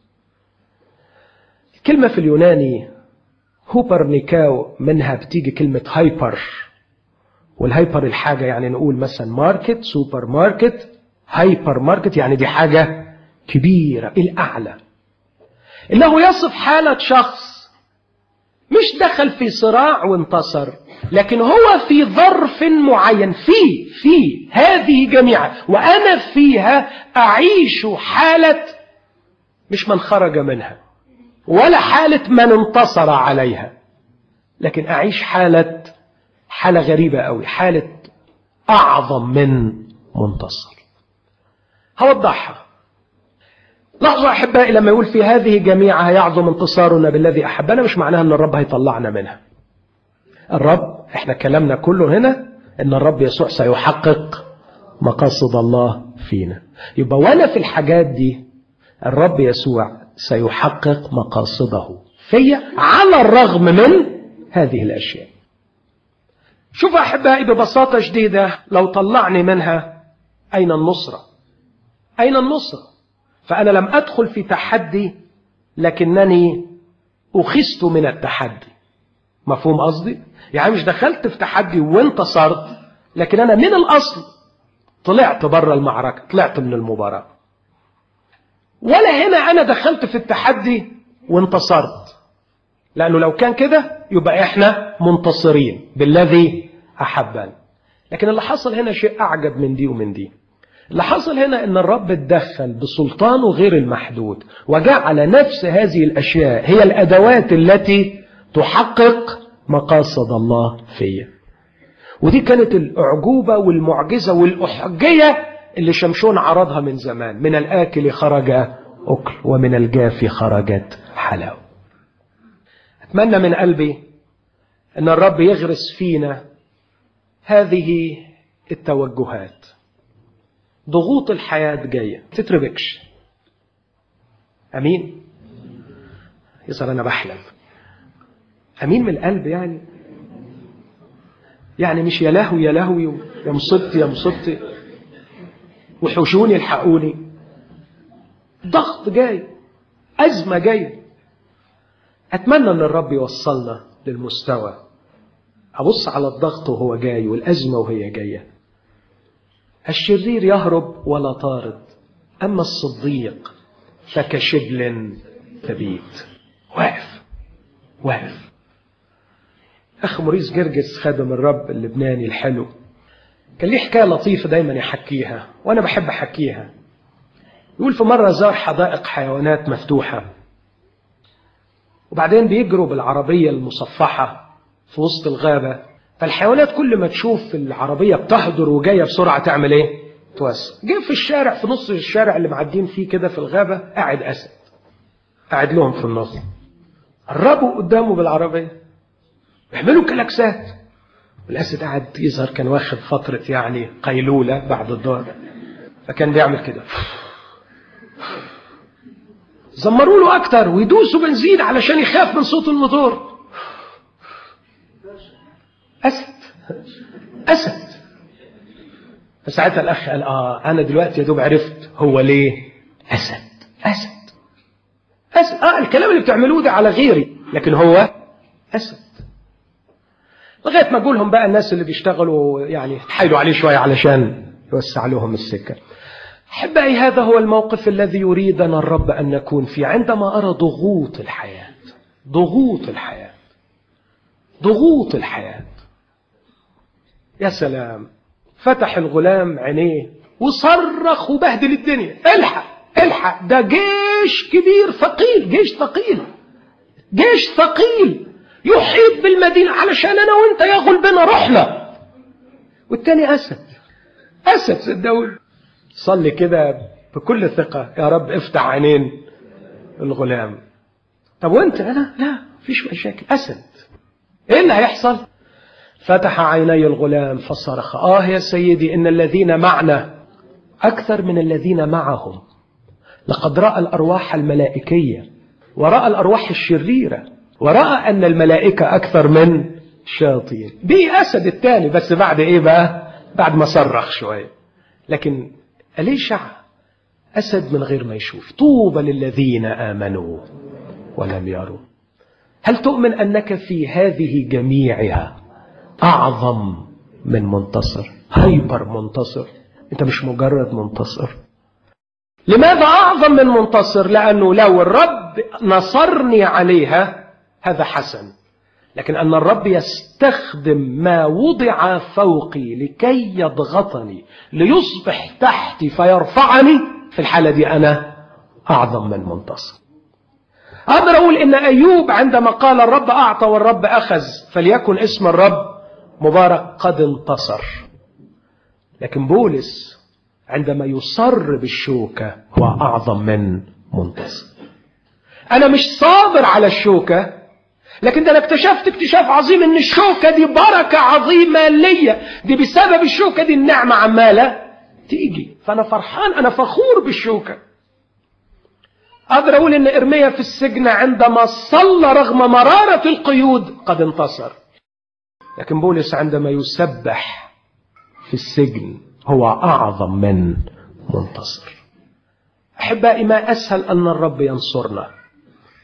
كلمة في اليوناني هوبرنيكاو، منها بتيجي كلمة هايبر، والهايبر الحاجة يعني نقول مثلا ماركت، سوبر ماركت، هايبر ماركت يعني دي حاجة كبيرة الأعلى. إنه يصف حالة شخص مش دخل في صراع وانتصر، لكن هو في ظرف معين، في في هذه جميعا وأنا فيها أعيش حالة مش من خرج منها، ولا حالة من انتصر عليها، لكن أعيش حالة حالة غريبة قوي، حالة أعظم من منتصر. هوضحها. لاحظوا أحبائي، لما يقول في هذه جميعها يعظم انتصارنا بالذي أحبنا، مش معناها أن الرب هيطلعنا منها. الرب، احنا كلامنا كله هنا أن الرب يسوع سيحقق مقاصد الله فينا. يبقى ولا في الحاجات دي الرب يسوع سيحقق مقاصده فيا على الرغم من هذه الأشياء. شوف أحبائي ببساطة شديدة، لو طلعني منها أين النصرة؟ أين النصرة؟ فأنا لم أدخل في تحدي لكنني أخذت من التحدي. مفهوم قصدي؟ يعني مش دخلت في تحدي وانتصرت، لكن أنا من الأصل طلعت بره المعركة، طلعت من المباراة. ولا هنا أنا دخلت في التحدي وانتصرت، لأنه لو كان كده يبقى إحنا منتصرين بالذي أحبنا. لكن اللي حصل هنا شيء أعجب من دي ومن دي. اللي حصل هنا إن الرب اتدخل بسلطانه غير المحدود، وجعل نفس هذه الأشياء هي الأدوات التي تحقق مقاصد الله فيا. ودي كانت الأعجوبة والمعجزة والأحجية اللي شمشون عرضها من زمان: من الآكل خرج أكل ومن الجاف خرجت حلاوة. أتمنى من قلبي أن الرب يغرس فينا هذه التوجهات. ضغوط الحياة جاية، تتربكش. أمين؟ يصير أنا بحلم. أمين من القلب يعني. يعني مش يا لهوي يا لهوي يا مصبتي يا مصبتي وحوشوني الحقوني. ضغط جاي، أزمة جاية. أتمنى أن الرب يوصلنا للمستوى أبص على الضغط وهو جاي والأزمة وهي جاية. الشرير يهرب ولا طارد، أما الصديق فكشبل تبيت. واقف واقف. أخ موريس جرجس خادم الرب اللبناني الحلو كان ليه حكاية لطيفة دايما يحكيها، وأنا بحب أحكيها. يقول في مرة زار حدائق حيوانات مفتوحة، وبعدين بيجروا بالعربية المصفحة في وسط الغابة، فالحيوانات كل ما تشوف العربية بتهدر وجاية بسرعة تعمل ايه؟ توسع. جه في الشارع، في نص الشارع اللي معدين فيه كده في الغابة، قاعد أسد قاعد لهم في النص. قربوا قدامه بالعربية بيعملوا كلاكسات، والأسد قاعد يظهر كان واخد فترة يعني قيلولة بعد الظهر، فكان بيعمل كده. زمروا له أكتر ويدوسوا بنزين علشان يخاف من صوت الموتور. أسد أسد. فساعتها الأخ قال آه أنا دلوقتي يا دوب عرفت هو ليه أسد أسد أسد. آه الكلام اللي بتعملوه ده على غيري، لكن هو أسد. لغاية ما أقولهم بقى الناس اللي بيشتغلوا يعني تحايلوا عليه شوية علشان يوسع لهم السكة. أحبائي، هذا هو الموقف الذي يريدنا الرب أن نكون فيه عندما أرى ضغوط الحياة. ضغوط الحياة ضغوط الحياة. يا سلام، فتح الغلام عينيه وصرخ وبهدل الدنيا: الحق الحق، ده جيش كبير ثقيل، جيش ثقيل جيش ثقيل يحيط بالمدينة علشان أنا وإنت يا غلبنا رحنا. والتاني أسد أسد. صدقوني صلي كده بكل ثقة: يا رب افتح عينين الغلام. طب وانت؟ انا لا فيش مشاكل. اسد. ايه اللي هيحصل؟ فتح عيني الغلام فصرخ: اه يا سيدي، ان الذين معنا اكثر من الذين معهم. لقد رأى الارواح الملائكية ورأى الارواح الشريرة ورأى ان الملائكة اكثر من الشياطين. بي اسد التاني، بس بعد ايه بقى؟ بعد ما صرخ شوية. لكن أليشع أسد من غير ما يشوف. طوبى للذين آمنوا ولم يروا. هل تؤمن أنك في هذه جميعها أعظم من منتصر؟ هايبر منتصر. أنت مش مجرد منتصر. لماذا أعظم من منتصر؟ لأنه لو الرب نصرني عليها هذا حسن، لكن أن الرب يستخدم ما وضع فوقي لكي يضغطني ليصبح تحتي فيرفعني، في الحالة دي أنا أعظم من منتصر. أقدر أقول إن أيوب عندما قال الرب أعطى والرب أخذ فليكن اسم الرب مبارك قد انتصر. لكن بولس عندما يصر بالشوكة هو أعظم من منتصر. أنا مش صابر على الشوكة، لكن ده أنا اكتشفت اكتشاف عظيم إن الشوكة دي بركة عظيمة ليا. دي بسبب الشوكة دي النعمة عمالة تيجي، فأنا فرحان، أنا فخور بالشوكة. أقدر أقول إن إرميا في السجن عندما صلى رغم مرارة القيود قد انتصر. لكن بولس عندما يسبح في السجن هو أعظم من منتصر. أحبائي، ما أسهل أن الرب ينصرنا.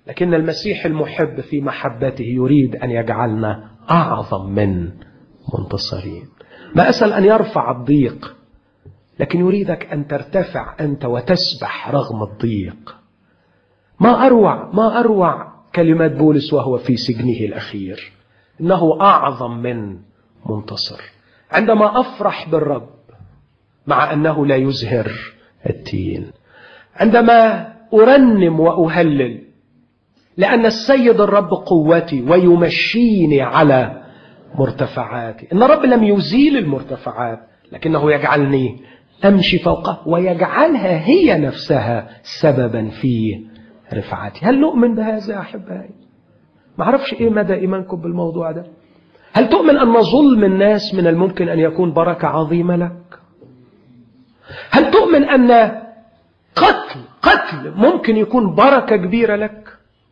لكن المسيح المحب في محبته يريد أن يجعلنا أعظم من منتصرين. ما أسأل أن يرفع الضيق، لكن يريدك أن ترتفع أنت وتسبح رغم الضيق. ما أروع ما أروع كلمات بولس وهو في سجنه الأخير، إنه أعظم من منتصر. عندما أفرح بالرب مع أنه لا يزهر التين، عندما أرنم وأهلل لأن السيد الرب قوتي ويمشيني على مرتفعاتي. إن الرب لم يزيل المرتفعات، لكنه يجعلني أمشي فوقه ويجعلها هي نفسها سببا في رفعتي. هل نؤمن بهذا يا أحبائي؟ ما أعرفش إيه مدى إيمانكم بالموضوع ده. هل تؤمن أن ظلم الناس من الممكن أن يكون بركة عظيمة لك؟ هل تؤمن أن قتل قتل ممكن يكون بركة كبيرة لك؟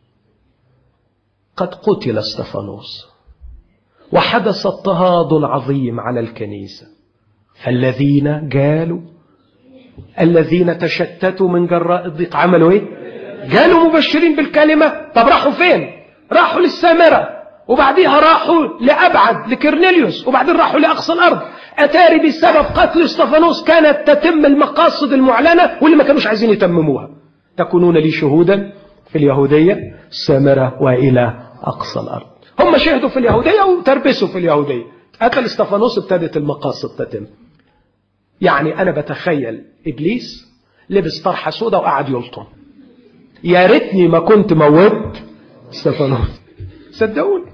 قد قتل استفانوس وحدث اضطهاد عظيم على الكنيسة، فالذين جالوا الذين تشتتوا من جراء الضيق عملوا ايه؟ جالوا مبشرين بالكلمة. طب راحوا فين؟ راحوا للسامرة، وبعديها راحوا لأبعد لكرنيليوس، وبعدين راحوا لأقصى الأرض. أتاري بسبب قتل استفانوس كانت تتم المقاصد المعلنة واللي ما كانوش عايزين يتمموها. تكونون لي شهودا في اليهودية السامرة وإلى أقصى الأرض. هم شهدوا في اليهودية وتربسوا في اليهودية. قتل استفانوس ابتدت المقاصد تتم. يعني أنا بتخيل إبليس لبس طرحة سوداء وقعد يلطم. يا ريتني ما كنت موت استفانوس، صدقوني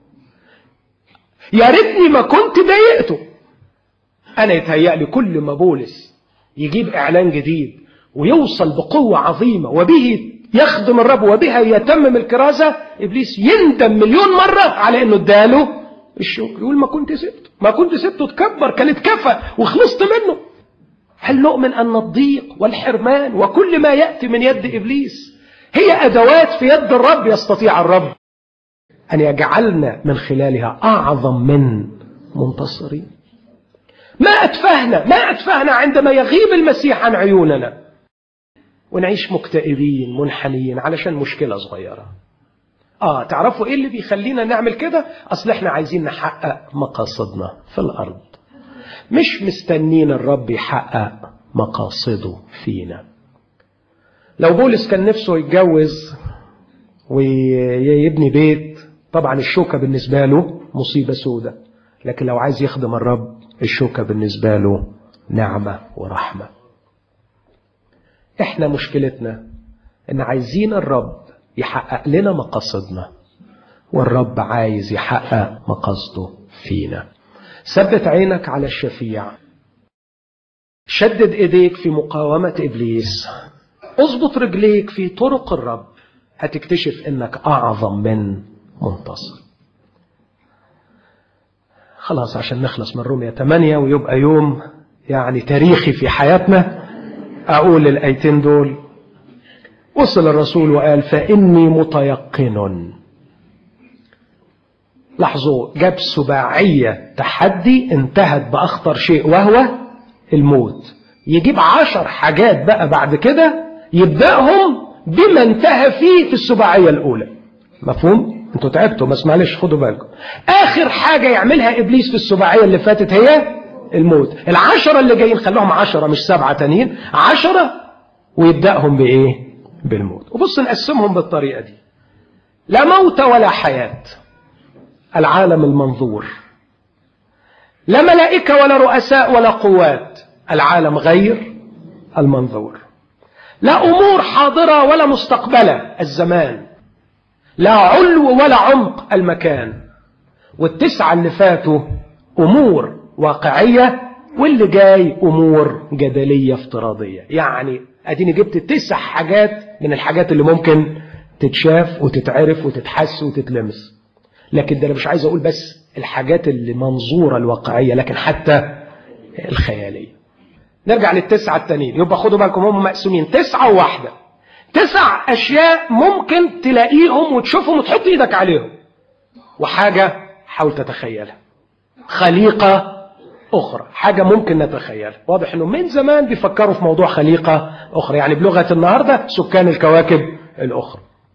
يا ريتني ما كنت ضايقته. أنا يتهيألي كل ما بولس يجيب إعلان جديد ويوصل بقوة عظيمة وبه يخدم الرب وبها يتمم الكرازة، إبليس يندم مليون مرة على أنه اداله الشكر. يقول ما كنت سبته ما كنت سبته تكبر، كانت كفى وخلصت منه. هل نؤمن أن الضيق والحرمان وكل ما يأتي من يد إبليس هي أدوات في يد الرب يستطيع الرب أن يجعلنا من خلالها أعظم من منتصرين؟ ما أتفهنا ما أتفهنا عندما يغيب المسيح عن عيوننا ونعيش مكتئبين منحنيين علشان مشكلة صغيرة. آه تعرفوا إيه اللي بيخلينا نعمل كده؟ أصل إحنا عايزين نحقق مقاصدنا في الأرض، مش مستنين الرب يحقق مقاصده فينا. لو بولس كان نفسه يتجوز ويبني بيت، طبعا الشوكة بالنسبة له مصيبة سودة، لكن لو عايز يخدم الرب الشوكة بالنسبة له نعمة ورحمة. احنا مشكلتنا ان عايزين الرب يحقق لنا مقاصدنا، والرب عايز يحقق مقاصده فينا. ثبت عينك على الشفيع، شدد ايديك في مقاومة ابليس، اضبط رجليك في طرق الرب، هتكتشف انك اعظم من منتصر. خلاص عشان نخلص من رومية ثمانية ويبقى يوم يعني تاريخي في حياتنا، أقول الآيتين دول. وصل الرسول وقال فإني متيقن. لاحظوا جاب سباعية تحدي انتهت بأخطر شيء وهو الموت. يجيب عشر حاجات بقى بعد كده يبدأهم بما انتهى فيه في السباعية الأولى. مفهوم؟ انتوا تعبتوا بس معلش خدوا بالكم. آخر حاجة يعملها إبليس في السباعية اللي فاتت هي الموت. العشرة اللي جايين خلوهم عشرة مش سبعة تانيين، عشرة ويبدأهم بإيه؟ بالموت. وبص نقسمهم بالطريقة دي: لا موت ولا حياة، العالم المنظور. لا ملائكة ولا رؤساء ولا قوات، العالم غير المنظور. لا أمور حاضرة ولا مستقبلة، الزمان. لا علو ولا عمق، المكان. والتسعة اللي فاتوا أمور واقعية، واللي جاي أمور جدلية افتراضية. يعني أديني جبت تسع حاجات من الحاجات اللي ممكن تتشاف وتتعرف وتتحس وتتلمس. لكن ده أنا مش عايز أقول بس الحاجات اللي منظورة الواقعية، لكن حتى الخيالية. نرجع للتسعة التانيين. يبقى خدوا بالكم هم مقسومين تسعة وواحدة. تسع أشياء ممكن تلاقيهم وتشوفهم وتحط إيدك عليهم، وحاجة حاول تتخيلها. خليقة أخرى، حاجة ممكن نتخيلها. واضح أنه من زمان بيفكروا في موضوع خليقة أخرى، يعني بلغة النهاردة سكان الكواكب الأخرى.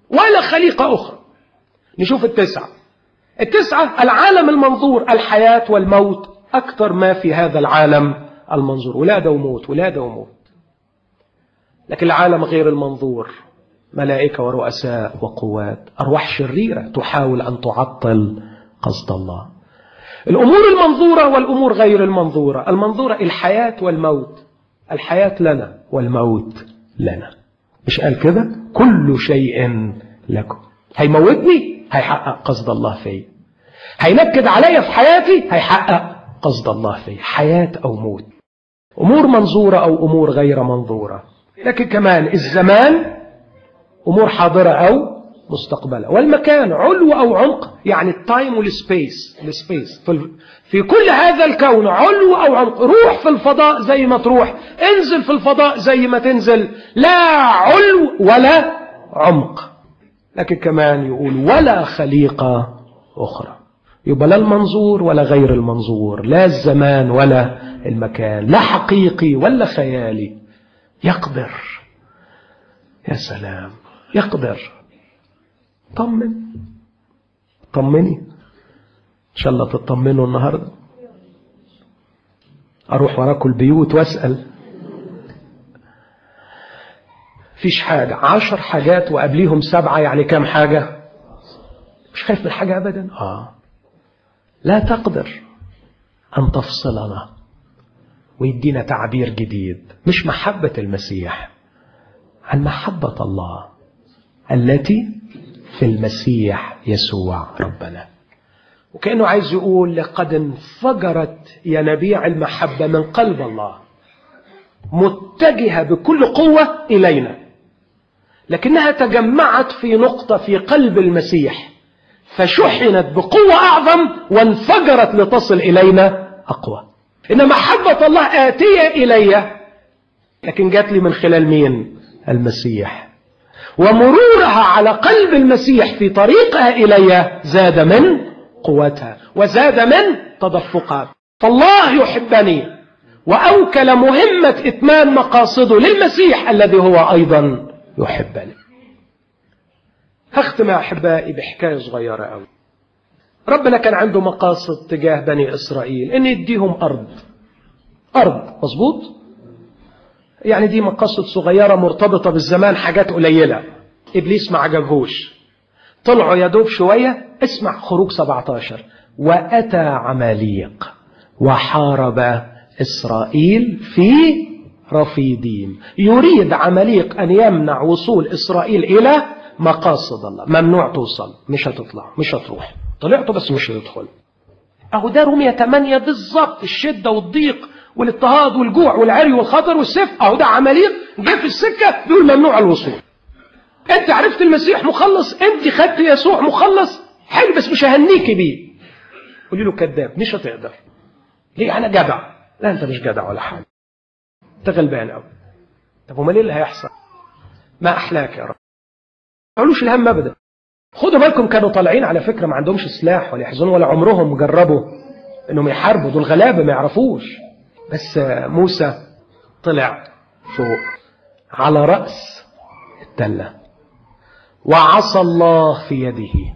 ولا خليقة أخرى. نشوف التسعة. التسعة العالم المنظور، الحياة والموت، أكثر ما في هذا العالم المنظور، ولادة وموت ولادة وموت. لكن العالم غير المنظور، ملائكة ورؤساء وقوات، أرواح شريرة تحاول أن تعطل قصد الله. الأمور المنظورة والأمور غير المنظورة. المنظورة الحياة والموت، الحياة لنا والموت لنا. مش قال كده؟ كل شيء لكم. هيموتني هيحقق قصد الله فيه، هينكد عليا في حياتي هيحقق قصد الله فيه، حياة أو موت. أمور منظورة أو أمور غير منظورة. لكن كمان الزمان أمور حاضرة أو مستقبلة، والمكان علو أو عمق، يعني التايم والسبيس. السبيس في, في كل هذا الكون علو أو عمق. روح في الفضاء زي ما تروح، انزل في الفضاء زي ما تنزل، لا علو ولا عمق. لكن كمان يقول ولا خليقة أخرى. يبقى لا المنظور ولا غير المنظور، لا الزمان ولا المكان، لا حقيقي ولا خيالي. يقدر. يا سلام، يقدر. طمن، طمني، إن شاء الله تطمنوا النهاردة. أروح وراكم البيوت وأسأل. فيش حاجة، عشر حاجات وقبليهم سبعة، يعني كام حاجة؟ مش خايف من حاجة أبدا. آه لا تقدر أن تفصلنا ويدينا تعبير جديد، مش محبة المسيح، عن محبة الله التي في المسيح يسوع ربنا. وكأنه عايز يقول لقد انفجرت ينابيع المحبة من قلب الله، متجهة بكل قوة إلينا، لكنها تجمعت في نقطة في قلب المسيح، فشحنت بقوة أعظم وانفجرت لتصل إلينا أقوى. إن محبة الله آتية إلي، لكن جات لي من خلال مين؟ المسيح. ومرورها على قلب المسيح في طريقها إلي زاد من قوتها وزاد من تدفقها. فالله يحبني وأوكل مهمة إتمام مقاصده للمسيح الذي هو أيضا يحبني. هختم يا أحبائي بحكاية صغيرة أوي. ربنا كان عنده مقاصد تجاه بني إسرائيل، إن يديهم أرض. أرض، مظبوط؟ يعني دي مقاصد صغيرة مرتبطة بالزمان، حاجات قليلة. إبليس ما عجبهوش، طلعوا يدوب شوية. اسمع خروج سبعة عشر. وأتى عماليق وحارب إسرائيل في رفيديم. يريد عماليق أن يمنع وصول إسرائيل إلى مقاصد الله. ممنوع توصل، مش هتطلع، مش هتروح. طلعتوا بس مش هتدخل. أهو ده رومية ثمانية بالظبط. الشدة والضيق والاضطهاد والجوع والعري والخطر والسيف، أهو ده عماليق جه في السكة بيقول ممنوع الوصول. أنت عرفت المسيح مخلص، أنت خدت يسوع مخلص، حلو، بس مش ههنيك بيه. قولي له كذاب، مش هتقدر. ليه؟ أنا جدع. لا، أنت مش جدع ولا حاجة، أنت غلبان أوي. طب وما ليه اللي هيحصل؟ ما أحلاك يا رب. ما قالوش الهم أبدا. خدوا بالكم، كانوا طالعين على فكرة ما عندهمش سلاح ولا يحزنون ولا عمرهم جربوا إنهم يحاربوا. دول غلابة ما يعرفوش. بس موسى طلع فوق على رأس التلة وعصى الله في يده.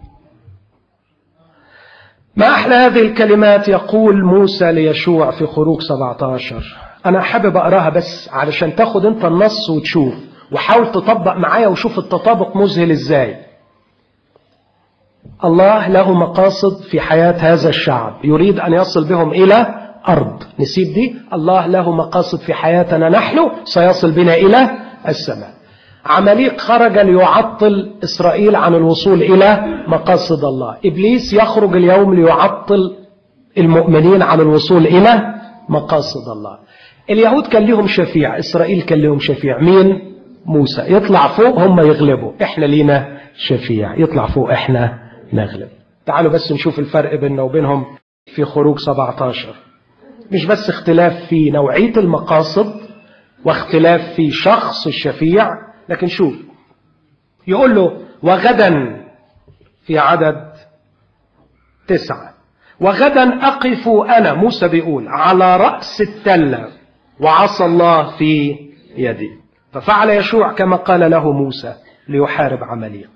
ما أحلى هذه الكلمات. يقول موسى ليشوع في خروج سبعة عشر. أنا حابب أقراها بس علشان تاخد أنت النص وتشوف، وحاول تطبق معايا وشوف التطابق مذهل إزاي. الله له مقاصد في حياة هذا الشعب، يريد أن يصل بهم إلى أرض. نسيب دي. الله له مقاصد في حياتنا نحن، سيصل بنا إلى السماء. عماليق خرج ليعطل إسرائيل عن الوصول إلى مقاصد الله. إبليس يخرج اليوم ليعطل المؤمنين عن الوصول إلى مقاصد الله. اليهود كان لهم شفيع، إسرائيل كان لهم شفيع. مين؟ موسى. يطلع فوق هم يغلبوا، إحنا لينا شفيع يطلع فوق إحنا نغلب. تعالوا بس نشوف الفرق بيننا وبينهم في خروج سبعة عشر. مش بس اختلاف في نوعية المقاصد واختلاف في شخص الشفيع، لكن شوف يقول له وغدا في عدد تسعة. وغدا أقف أنا، موسى بيقول، على رأس التلة وعصى الله في يدي. ففعل يشوع كما قال له موسى ليحارب عماليق.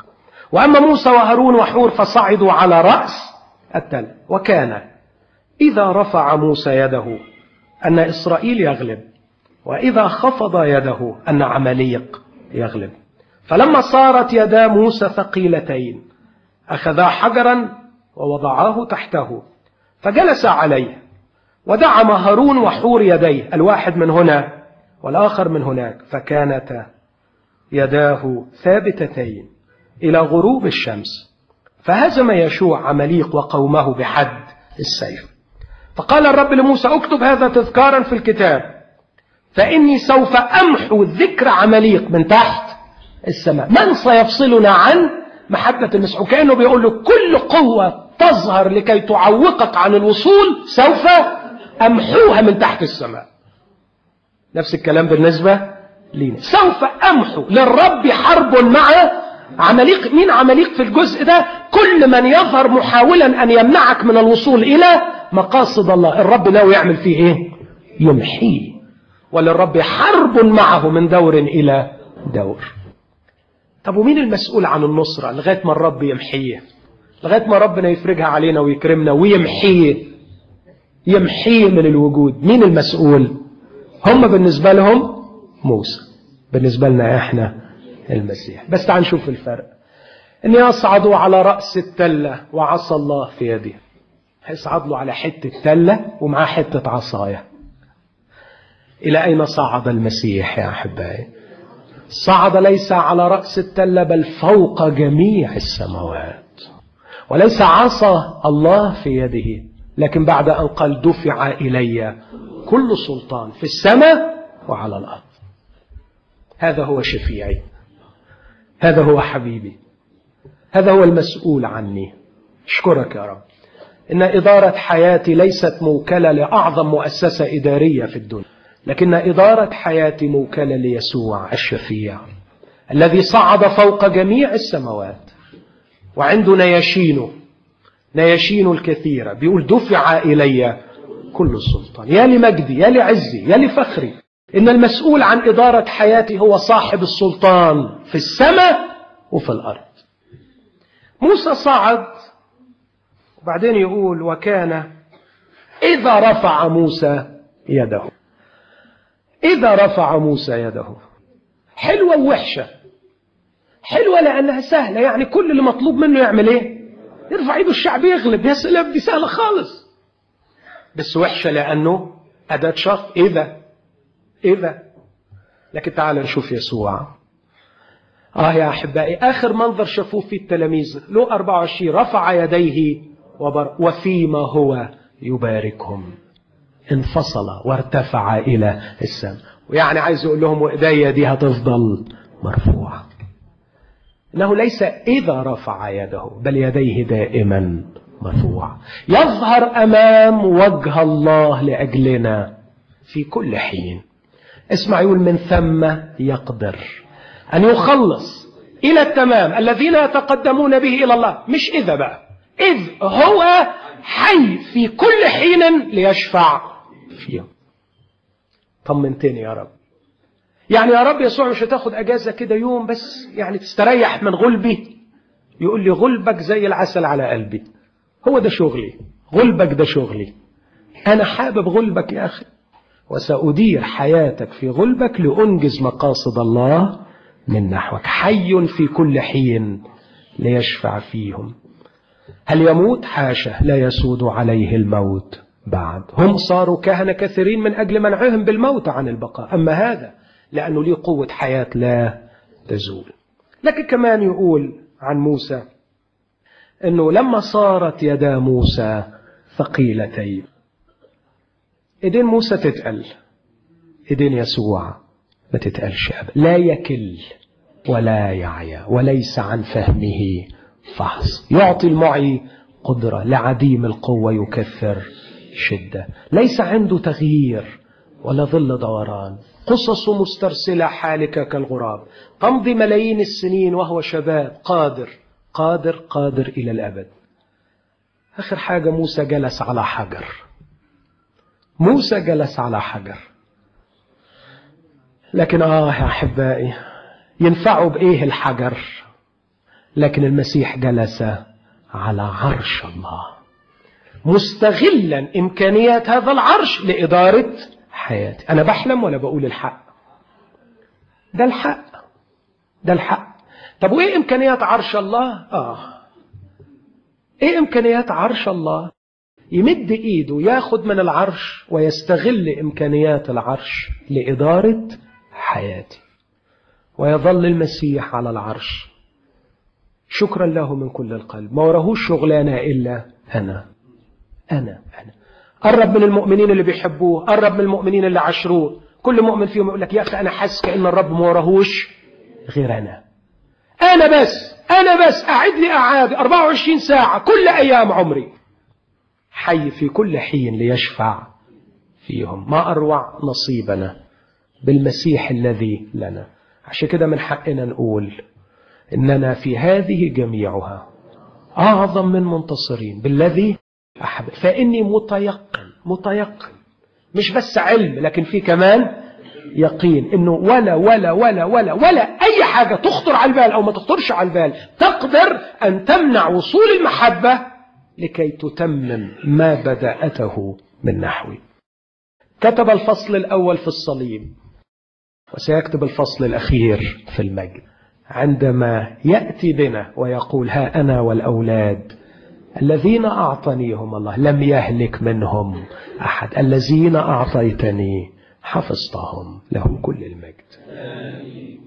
وأما موسى وهارون وحور فصعدوا على رأس التل. وكان إذا رفع موسى يده أن إسرائيل يغلب، وإذا خفض يده أن عماليق يغلب. فلما صارت يدا موسى ثقيلتين أخذا حجرا ووضعاه تحته فجلس عليه، ودعم هارون وحور يديه، الواحد من هنا والآخر من هناك، فكانتا يداه ثابتتين إلى غروب الشمس. فهزم يشوع عماليق وقومه بحد السيف. فقال الرب لموسى: اكتب هذا تذكارا في الكتاب، فإني سوف أمحو ذكر عماليق من تحت السماء. من سيفصلنا عن محبة المسيح؟ وكأنه بيقول له كل قوة تظهر لكي تعوقك عن الوصول سوف أمحوها من تحت السماء. نفس الكلام بالنسبة لنا، سوف أمحو. للرب حرب مع عماليق. مين عماليق في الجزء ده؟ كل من يظهر محاولا أن يمنعك من الوصول إلى مقاصد الله، الرب ناوي يعمل فيه إيه؟ يمحيه. وللرب حرب معه من دور إلى دور. طب ومين المسؤول عن النصرة لغاية ما الرب يمحيه، لغاية ما ربنا يفرجها علينا ويكرمنا ويمحيه، يمحيه من الوجود؟ مين المسؤول؟ هم بالنسبة لهم موسى، بالنسبة لنا احنا المسيح. بس تعال نشوف الفرق. ان يصعدوا على رأس التلة وعصا الله في يده. هيصعد له على حتة تلة ومعاه حتة عصاية. إلى أين صعد المسيح يا أحبائي؟ صعد ليس على رأس التلة بل فوق جميع السماوات. وليس عصا الله في يده، لكن بعد أن قال دفع إلي كل سلطان في السماء وعلى الأرض. هذا هو شفيعي، هذا هو حبيبي، هذا هو المسؤول عني. أشكرك يا رب إن إدارة حياتي ليست موكلة لأعظم مؤسسة إدارية في الدنيا، لكن إدارة حياتي موكلة ليسوع الشفيع الذي صعد فوق جميع السماوات، وعنده نياشينه، نياشين الكثيرة، بيقول دفع إلي كل السلطان. يا لمجدي، يا لعزي، يا لفخري، إن المسؤول عن إدارة حياتي هو صاحب السلطان في السماء وفي الأرض. موسى صعد، وبعدين يقول وكان إذا رفع موسى يده. إذا رفع موسى يده حلوة ووحشة. حلوة لأنها سهلة، يعني كل اللي مطلوب منه يعمل إيه؟ يرفع إيده الشعب يغلب. يا سلام، دي سهلة خالص. بس وحشة لأنه أداة شرط. إذا إذا لكن تعال نشوف يسوع. آه يا أحبائي، آخر منظر شافوه في التلاميذ له أربعة وعشرين، رفع يديه وبر وفيما هو يباركهم انفصل وارتفع إلى السماء. ويعني عايز يقول لهم وإيديا دي هتفضل مرفوعة. إنه ليس إذا رفع يده بل يديه دائما مرفوعة. يظهر أمام وجه الله لأجلنا في كل حين. اسمع، يقول من ثم يقدر أن يخلص إلى التمام الذين يتقدمون به إلى الله. مش إذا بقى، إذ هو حي في كل حين ليشفع فيهم. طمنتني يا رب. يعني يا رب يسوع مش هتاخد أجازة كده يوم بس يعني تستريح من غلبي؟ يقول لي غلبك زي العسل على قلبي. هو ده شغلي، غلبك ده شغلي. أنا حابب غلبك يا أخي، وسأدير حياتك في غلبك لأنجز مقاصد الله من نحوك. حي في كل حين ليشفع فيهم. هل يموت؟ حاشا، لا يسود عليه الموت بعد. هم صاروا كهنة كثيرين من أجل منعهم بالموت عن البقاء، أما هذا لأنه ليه قوة حياة لا تزول. لكن كمان يقول عن موسى أنه لما صارت يدا موسى ثقيلتين. إيدين موسى تتقل، إيدين يسوع ما تتقلش أبدا. لا يكل ولا يعيا وليس عن فهمه فحص. يعطي المعي قدرة، لعديم القوة يكثر شدة. ليس عنده تغيير ولا ظل دوران. قصص مسترسلة حالكة كالغراب. تمضي ملايين السنين وهو شباب قادر قادر قادر إلى الأبد. آخر حاجة موسى جلس على حجر. موسى جلس على حجر. لكن آه يا أحبائي، ينفعوا بإيه الحجر لكن المسيح جلس على عرش الله، مستغلا إمكانيات هذا العرش لإدارة حياتي. أنا بحلم ولا بقول الحق؟ ده الحق، ده الحق. طب وإيه إمكانيات عرش الله؟ آه إيه إمكانيات عرش الله؟ يمد إيده ياخد من العرش ويستغل إمكانيات العرش لإدارة حياتي، ويظل المسيح على العرش شكرا له من كل القلب. ما ورهوش شغلانة إلا أنا أنا أنا قرب من المؤمنين اللي بيحبوه، قرب من المؤمنين اللي عشروه. كل مؤمن فيهم يقول لك يا أخي أنا حاسس كأن الرب ما ورهوش غير أنا أنا بس أنا بس أعد لي أعادي أربعة وعشرين ساعة كل أيام عمري، حي في كل حين ليشفع فيهم. ما أروع نصيبنا بالمسيح الذي لنا. عشان كده من حقنا نقول إننا في هذه جميعها أعظم من منتصرين بالذي أحب. فإني متيقن متيقن مش بس علم، لكن في كمان يقين إنه ولا ولا ولا ولا ولا أي حاجة تخطر على البال أو ما تخطرش على البال تقدر أن تمنع وصول المحبة لكي تتمم ما بدأته من نحوي. كتب الفصل الأول في الصليب، وسيكتب الفصل الأخير في المجد، عندما يأتي بنا ويقول ها أنا والأولاد الذين أعطانيهم الله لم يهلك منهم أحد، الذين أعطيتني حفظتهم، له كل المجد.